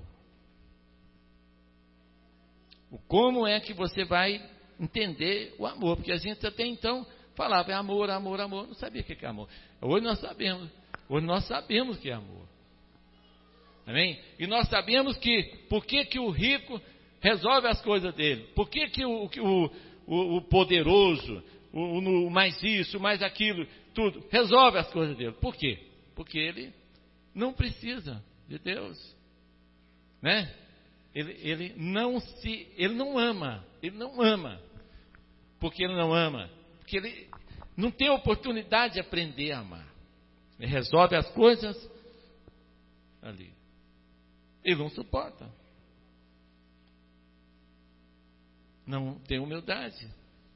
Speaker 1: como é que você vai entender o amor, porque a gente até então falava é amor, amor, amor, não sabia o que é amor. Hoje nós sabemos que é amor. Amém? E nós sabemos que, por que o rico resolve as coisas dele? Por que o poderoso, o mais isso, mais aquilo, tudo, resolve as coisas dele? Por quê? Porque ele não precisa de Deus, né? Ele não ama. Porque ele não ama. Porque ele não tem oportunidade de aprender a amar. Ele resolve as coisas ali. Ele não suporta. Não tem humildade.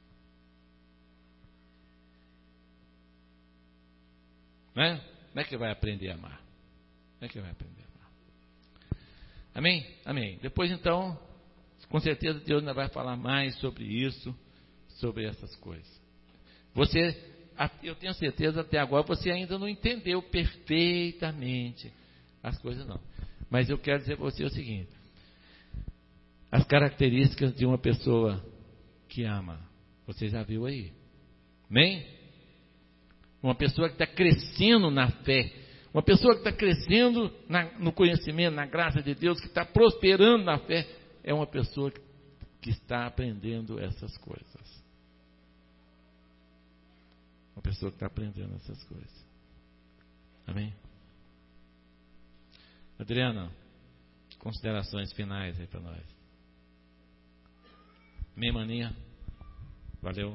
Speaker 1: Né? Como é que vai aprender a amar? Como é que vai aprender a amar? Amém? Amém. Depois então, com certeza Deus ainda vai falar mais sobre isso, sobre essas coisas. Eu tenho certeza até agora você ainda não entendeu perfeitamente as coisas não. Mas eu quero dizer para você o seguinte: as características de uma pessoa que ama, você já viu aí? Amém? Uma pessoa que está crescendo na fé, uma pessoa que está crescendo no conhecimento, na graça de Deus, que está prosperando na fé, é uma pessoa que está aprendendo essas coisas. Uma pessoa que está aprendendo essas coisas. Amém? Adriana, considerações finais aí para nós. Amém, maninha? Valeu.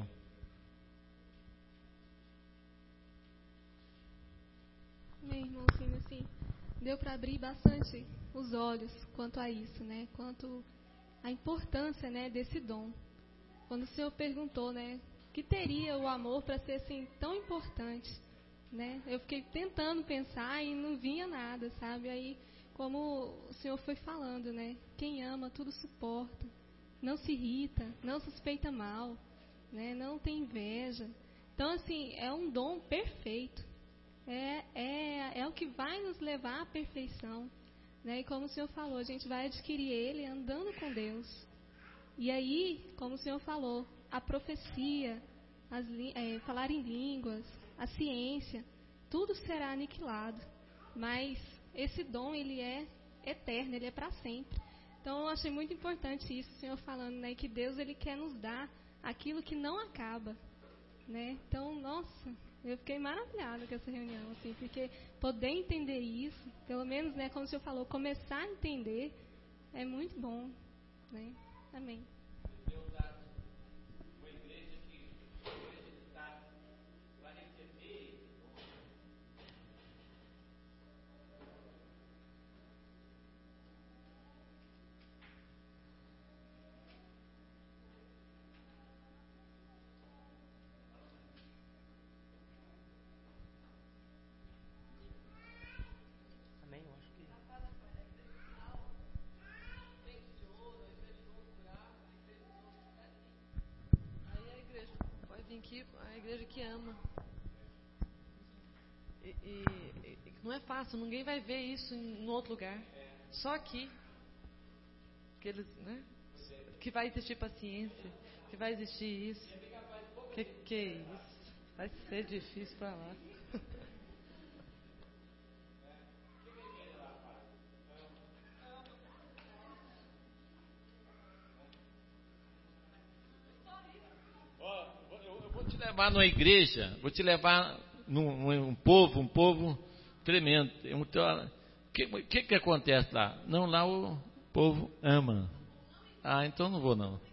Speaker 2: Meu irmãozinho, assim, deu para abrir bastante os olhos quanto a isso, né? Quanto a importância, né, desse dom. Quando o Senhor perguntou, né, que teria o amor para ser assim tão importante, né? Eu fiquei tentando pensar e não vinha nada, sabe? Aí, como o Senhor foi falando, né? Quem ama, tudo suporta. Não se irrita, não suspeita mal, né? Não tem inveja. Então, assim, é um dom perfeito. É o que vai nos levar à perfeição, né? E como o Senhor falou, a gente vai adquirir ele andando com Deus. E aí, como o Senhor falou, a profecia, falar em línguas, a ciência, tudo será aniquilado. Mas esse dom, ele é eterno, ele é para sempre. Então, eu achei muito importante isso, o Senhor falando, né? Que Deus, ele quer nos dar aquilo que não acaba, né? Então, nossa, eu fiquei maravilhada com essa reunião, assim, porque poder entender isso, pelo menos, né, como o Senhor falou, começar a entender, é muito bom, né? Amém.
Speaker 7: A igreja que ama. E não é fácil, ninguém vai ver isso em outro lugar. Só aqui. Que, eles, né? Que vai existir paciência, que vai existir isso. Que é isso? Vai ser difícil para lá.
Speaker 1: Vou te levar numa igreja, vou te levar num povo tremendo. O que acontece lá? Não, lá o povo ama. Ah, então não vou não.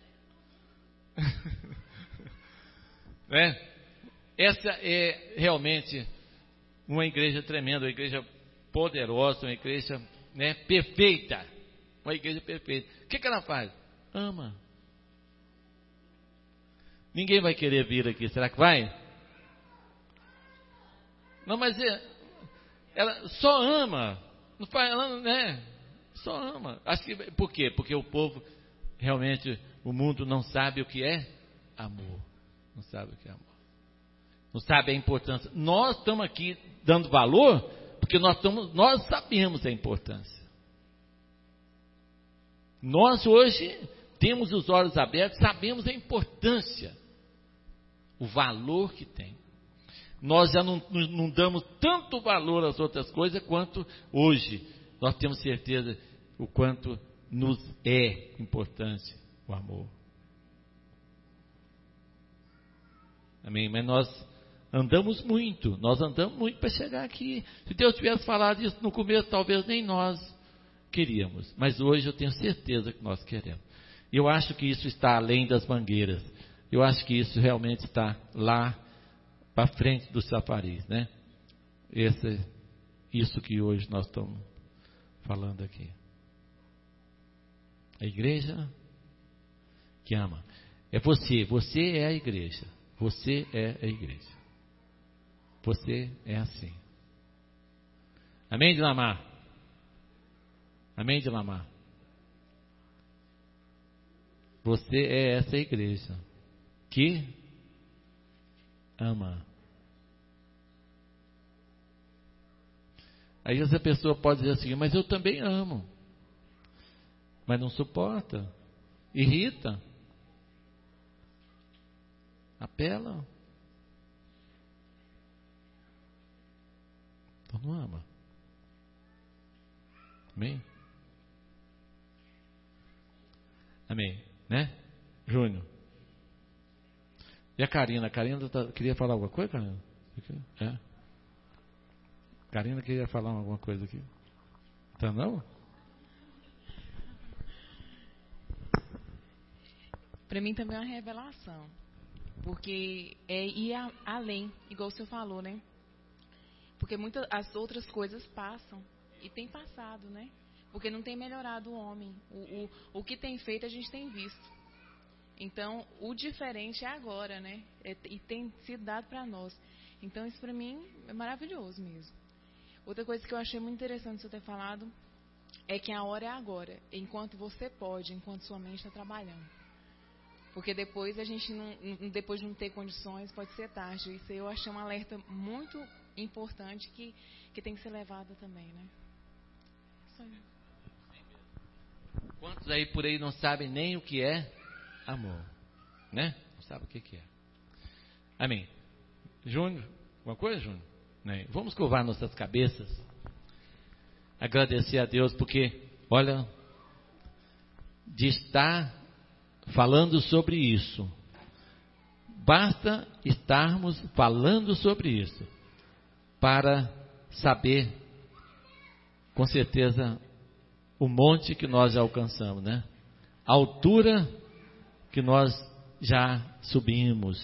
Speaker 1: Né? Essa é realmente uma igreja tremenda, uma igreja poderosa, uma igreja, né, perfeita. Uma igreja perfeita. O que ela faz? Ama. Ninguém vai querer vir aqui, será que vai? Não, mas ela só ama. Não faz, ela, né? Só ama. Acho que, por quê? Porque o povo, realmente, o mundo não sabe o que é amor. Não sabe o que é amor. Não sabe a importância. Nós estamos aqui dando valor, porque nós sabemos a importância. Nós hoje temos os olhos abertos, sabemos a importância, o valor que tem. Nós já não damos tanto valor às outras coisas quanto hoje nós temos certeza o quanto nos é importante o amor. Amém? Mas nós andamos muito para chegar aqui. Se Deus tivesse falado isso no começo, talvez nem nós queríamos. Mas hoje eu tenho certeza que nós queremos. Eu acho que isso está além das mangueiras. Eu acho que isso realmente está lá para frente do chafariz, né? Isso que hoje nós estamos falando aqui. A igreja que ama. É você é a igreja. Você é a igreja. Você é assim. Amém, Dilamar? Amém, Dilamar? Você é essa igreja que ama. Aí essa pessoa pode dizer assim, mas eu também amo. Mas não suporta. Irrita. Apela. Então não ama. Amém? Amém. Né? Júnior. E a Karina? A Karina queria falar alguma coisa, Karina? É. Karina queria falar alguma coisa aqui. Tá não?
Speaker 11: Para mim também é uma revelação. Porque é ir além, igual o senhor falou, né? Porque muitas as outras coisas passam. E tem passado, né? Porque não tem melhorado o homem. O que tem feito a gente tem visto. Então, o diferente é agora, né? E tem sido dado para nós. Então isso para mim é maravilhoso mesmo. Outra coisa que eu achei muito interessante você ter falado é que a hora é agora, enquanto você pode, enquanto sua mente está trabalhando. Porque depois a gente depois de não ter condições, pode ser tarde. Isso aí eu achei um alerta muito importante que tem que ser levado também, né? Isso aí.
Speaker 1: Quantos aí por aí não sabem nem o que é amor, né? Não sabe o que é. Amém. Júnior, alguma coisa, Júnior? Né? Vamos curvar nossas cabeças, agradecer a Deus, porque, olha, de estar falando sobre isso, basta estarmos falando sobre isso, para saber, com certeza, o monte que nós já alcançamos, né? A altura que nós já subimos.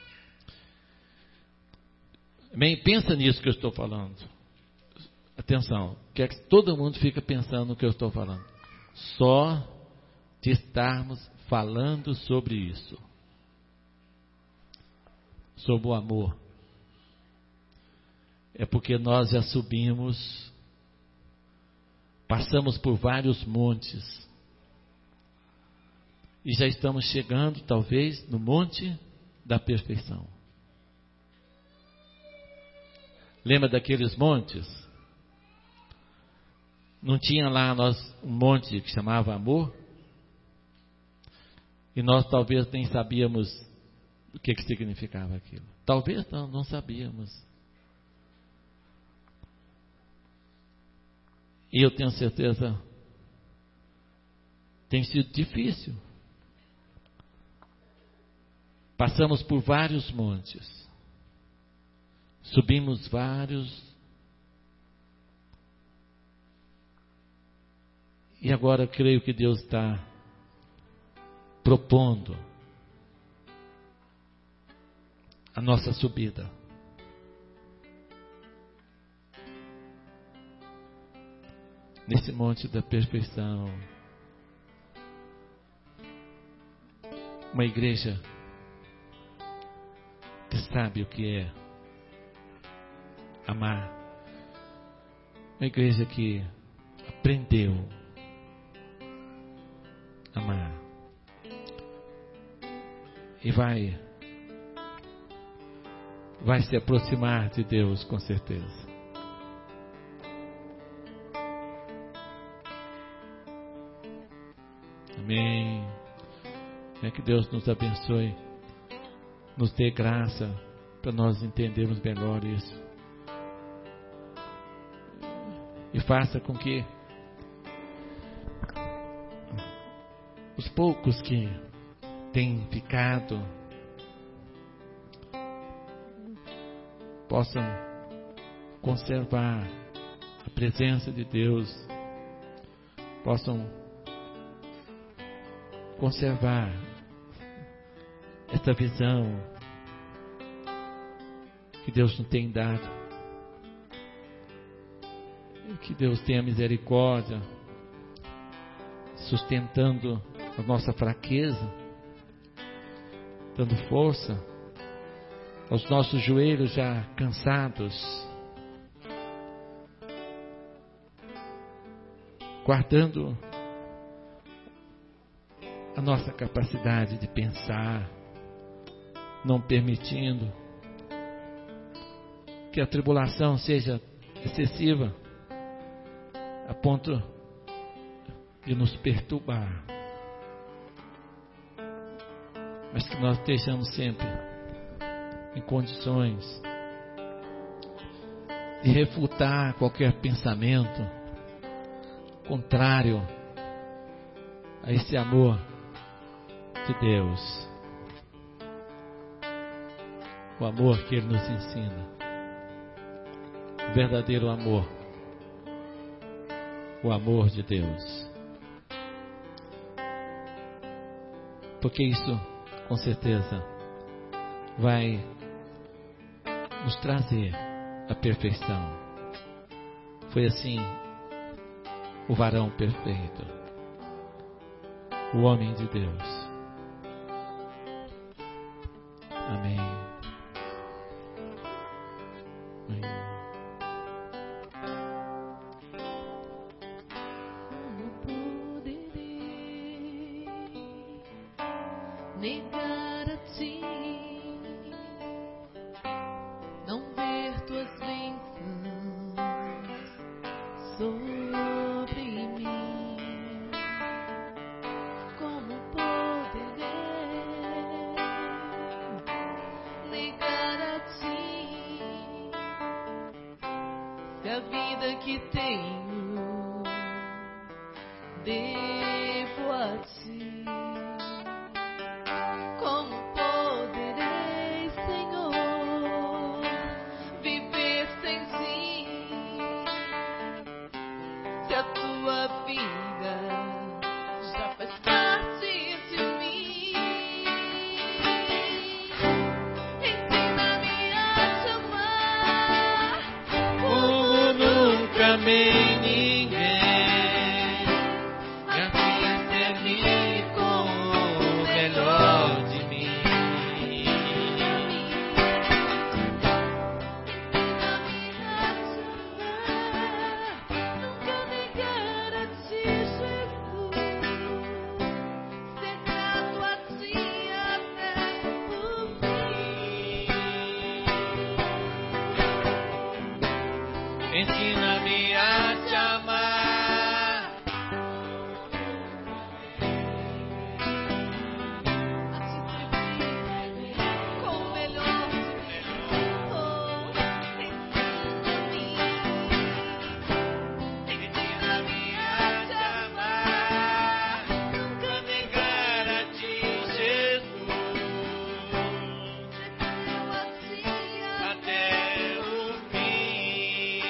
Speaker 1: Bem, pensa nisso que eu estou falando. Atenção, quer que todo mundo fique pensando no que eu estou falando. Só de estarmos falando sobre isso. Sobre o amor. É porque nós já subimos, passamos por vários montes. E já estamos chegando, talvez, no monte da perfeição. Lembra daqueles montes? Não tinha lá um monte que chamava amor? E nós talvez nem sabíamos o que significava aquilo. Talvez não sabíamos. E eu tenho certeza, tem sido difícil. Passamos por vários montes. Subimos vários. E agora creio que Deus está propondo a nossa subida. Nesse monte da perfeição. Uma igreja que sabe o que é amar. Uma igreja que aprendeu a amar. E vai se aproximar de Deus, com certeza. Amém. É que Deus nos abençoe, nos dê graça para nós entendermos melhor isso. E faça com que os poucos que têm ficado possam conservar a presença de Deus, possam conservar essa visão que Deus nos tem dado. E que Deus tenha misericórdia, sustentando a nossa fraqueza, dando força aos nossos joelhos já cansados, guardando a nossa capacidade de pensar, não permitindo que a tribulação seja excessiva a ponto de nos perturbar, mas que nós estejamos sempre em condições de refutar qualquer pensamento contrário a esse amor de Deus, o amor que Ele nos ensina, o verdadeiro amor, o amor de Deus, porque isso com certeza vai nos trazer a perfeição. Foi assim o varão perfeito, o homem de Deus. Amém.
Speaker 7: negar a ti, não ver tuas bênçãos sobre mim. Como poderei negar a ti, se a vida que tenho devo a ti? Como poderei, Senhor, viver sem ti, se a tua vida já faz parte de mim? Ensina-me a te amar
Speaker 1: como nunca amei ninguém. Ensina-me a te amar,
Speaker 7: com o melhor de mim.
Speaker 1: ensina-me a te amar, nunca negar a ti, Jesus, até o fim.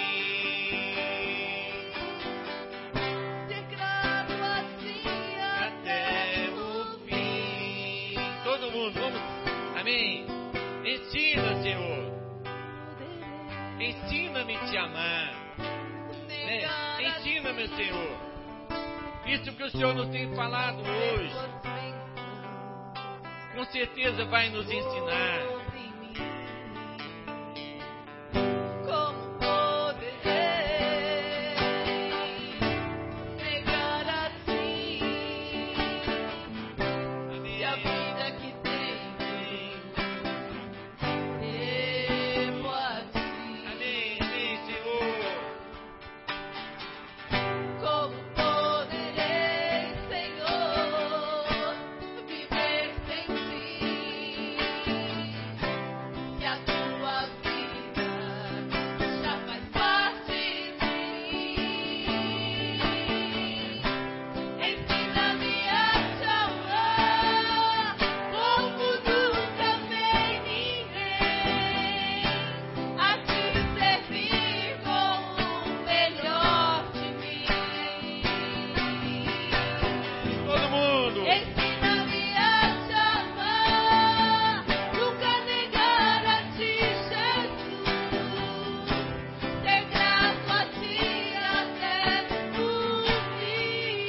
Speaker 7: Ser grato a ti
Speaker 1: Até o fim. Todo mundo, vamos. Amém. Ensina, Senhor. Ensina-me a te amar. Né? Ensina-me, Senhor. Isso que o Senhor nos tem falado hoje, com certeza vai nos ensinar.
Speaker 7: Como poderei negar a ti, se a vida que tenho devo a ti?
Speaker 1: Amém, amém, Senhor.
Speaker 7: Como poderei, Senhor, viver sem ti, se a tua vida já faz parte de mim? Ensina-me a te amar como nunca amei ninguém, a te servir com o melhor de mim.
Speaker 1: Todo mundo.
Speaker 7: Ensina-me a te amar, nunca negar a ti, Jesus, ser grato a ti até o fim.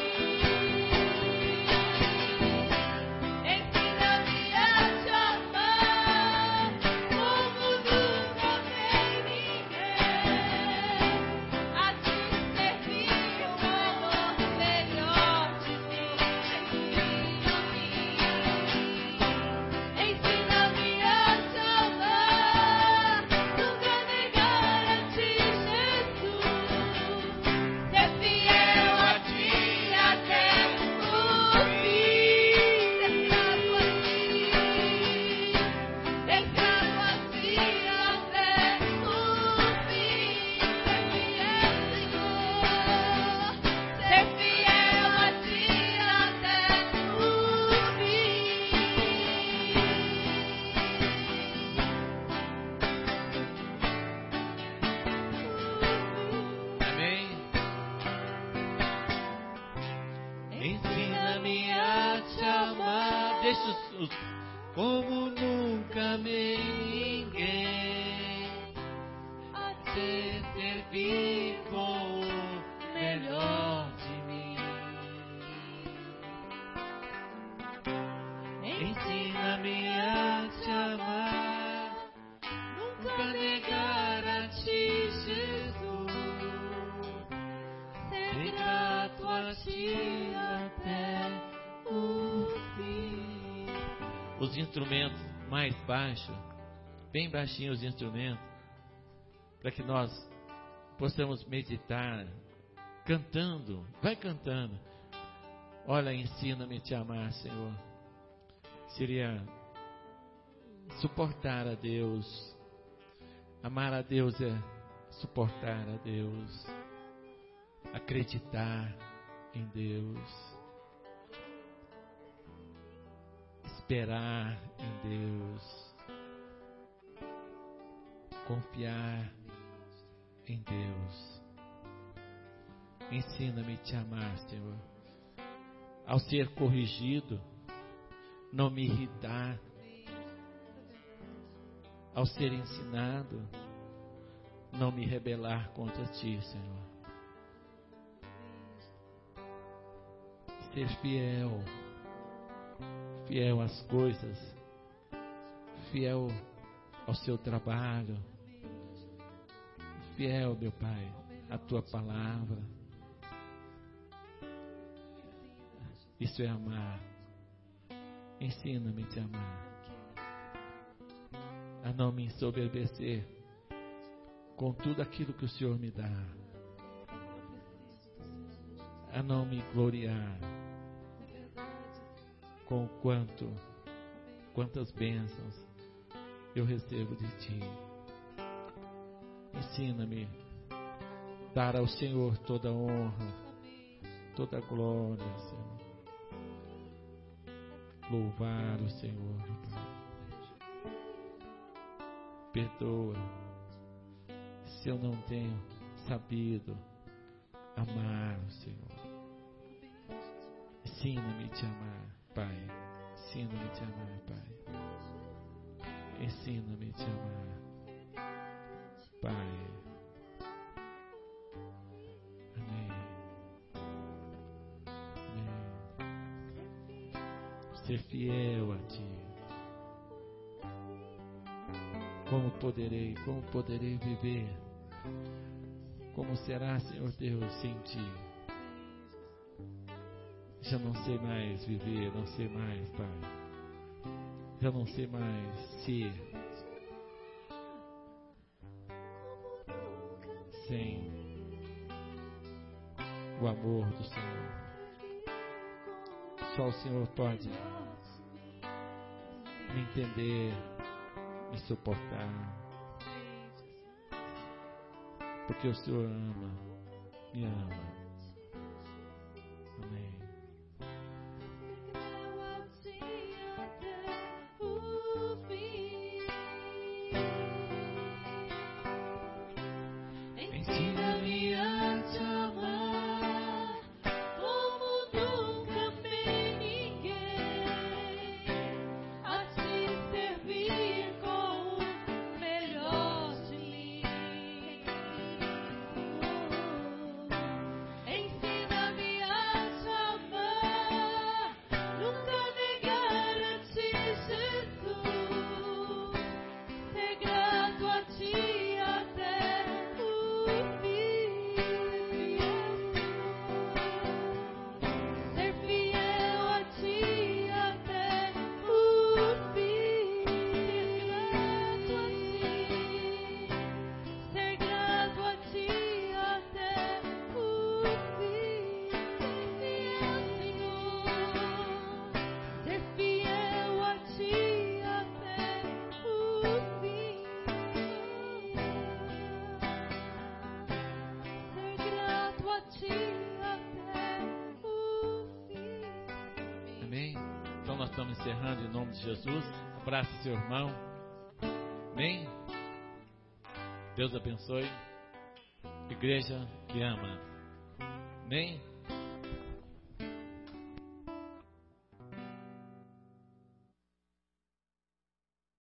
Speaker 7: Ensina-me a te amar como nunca amei ninguém, a te servir com o melhor de mim. Ensina-me a te amar, nunca negar a ti, Jesus, ser fiel a ti até o fim, ser grato a ti, ser grato a ti até o fim, ser fiel, Senhor, ser fiel a ti até o
Speaker 1: Amém. Ensina-me a te amar. Deixa como nunca amei ninguém, a te servir com o melhor de mim. Ensina-me a te amar, nunca negar a ti, Jesus, ser grato a ti até o fim. os instrumentos mais baixos, bem baixinhos os instrumentos, para que nós possamos meditar, cantando. Vai cantando. Olha, ensina-me a te amar, Senhor. Seria suportar a Deus. Amar a Deus é suportar a Deus, acreditar em Deus, esperar em Deus, confiar em Deus. Ensina-me a te amar, Senhor. Ao ser corrigido, não me irritar. Ao ser ensinado, não me rebelar contra ti, Senhor. Ser fiel, fiel às coisas, fiel ao seu trabalho, fiel, meu Pai, à tua palavra. Isso é amar. Ensina-me a te amar, a não me ensoberbecer com tudo aquilo que o Senhor me dá, a não me gloriar com quantas bênçãos eu recebo de ti. Ensina-me a dar ao Senhor toda a honra, toda a glória, Senhor. Louvar o Senhor, Pai. Perdoa se eu não tenho sabido amar o Senhor. Ensina-me a te amar, Pai. Ensina-me a te amar, Pai. Ensina-me a te amar, Pai. Ser fiel a ti. Como poderei viver? Como será, Senhor Deus, sem ti? Já não sei mais viver, não sei mais, Pai. Já não sei mais ser sem o amor do Senhor. Só o Senhor pode me entender, me suportar, porque o Senhor ama, me ama. Amém. Estamos encerrando em nome de Jesus. Abraça seu irmão. Amém? Deus abençoe. Igreja que ama. Amém?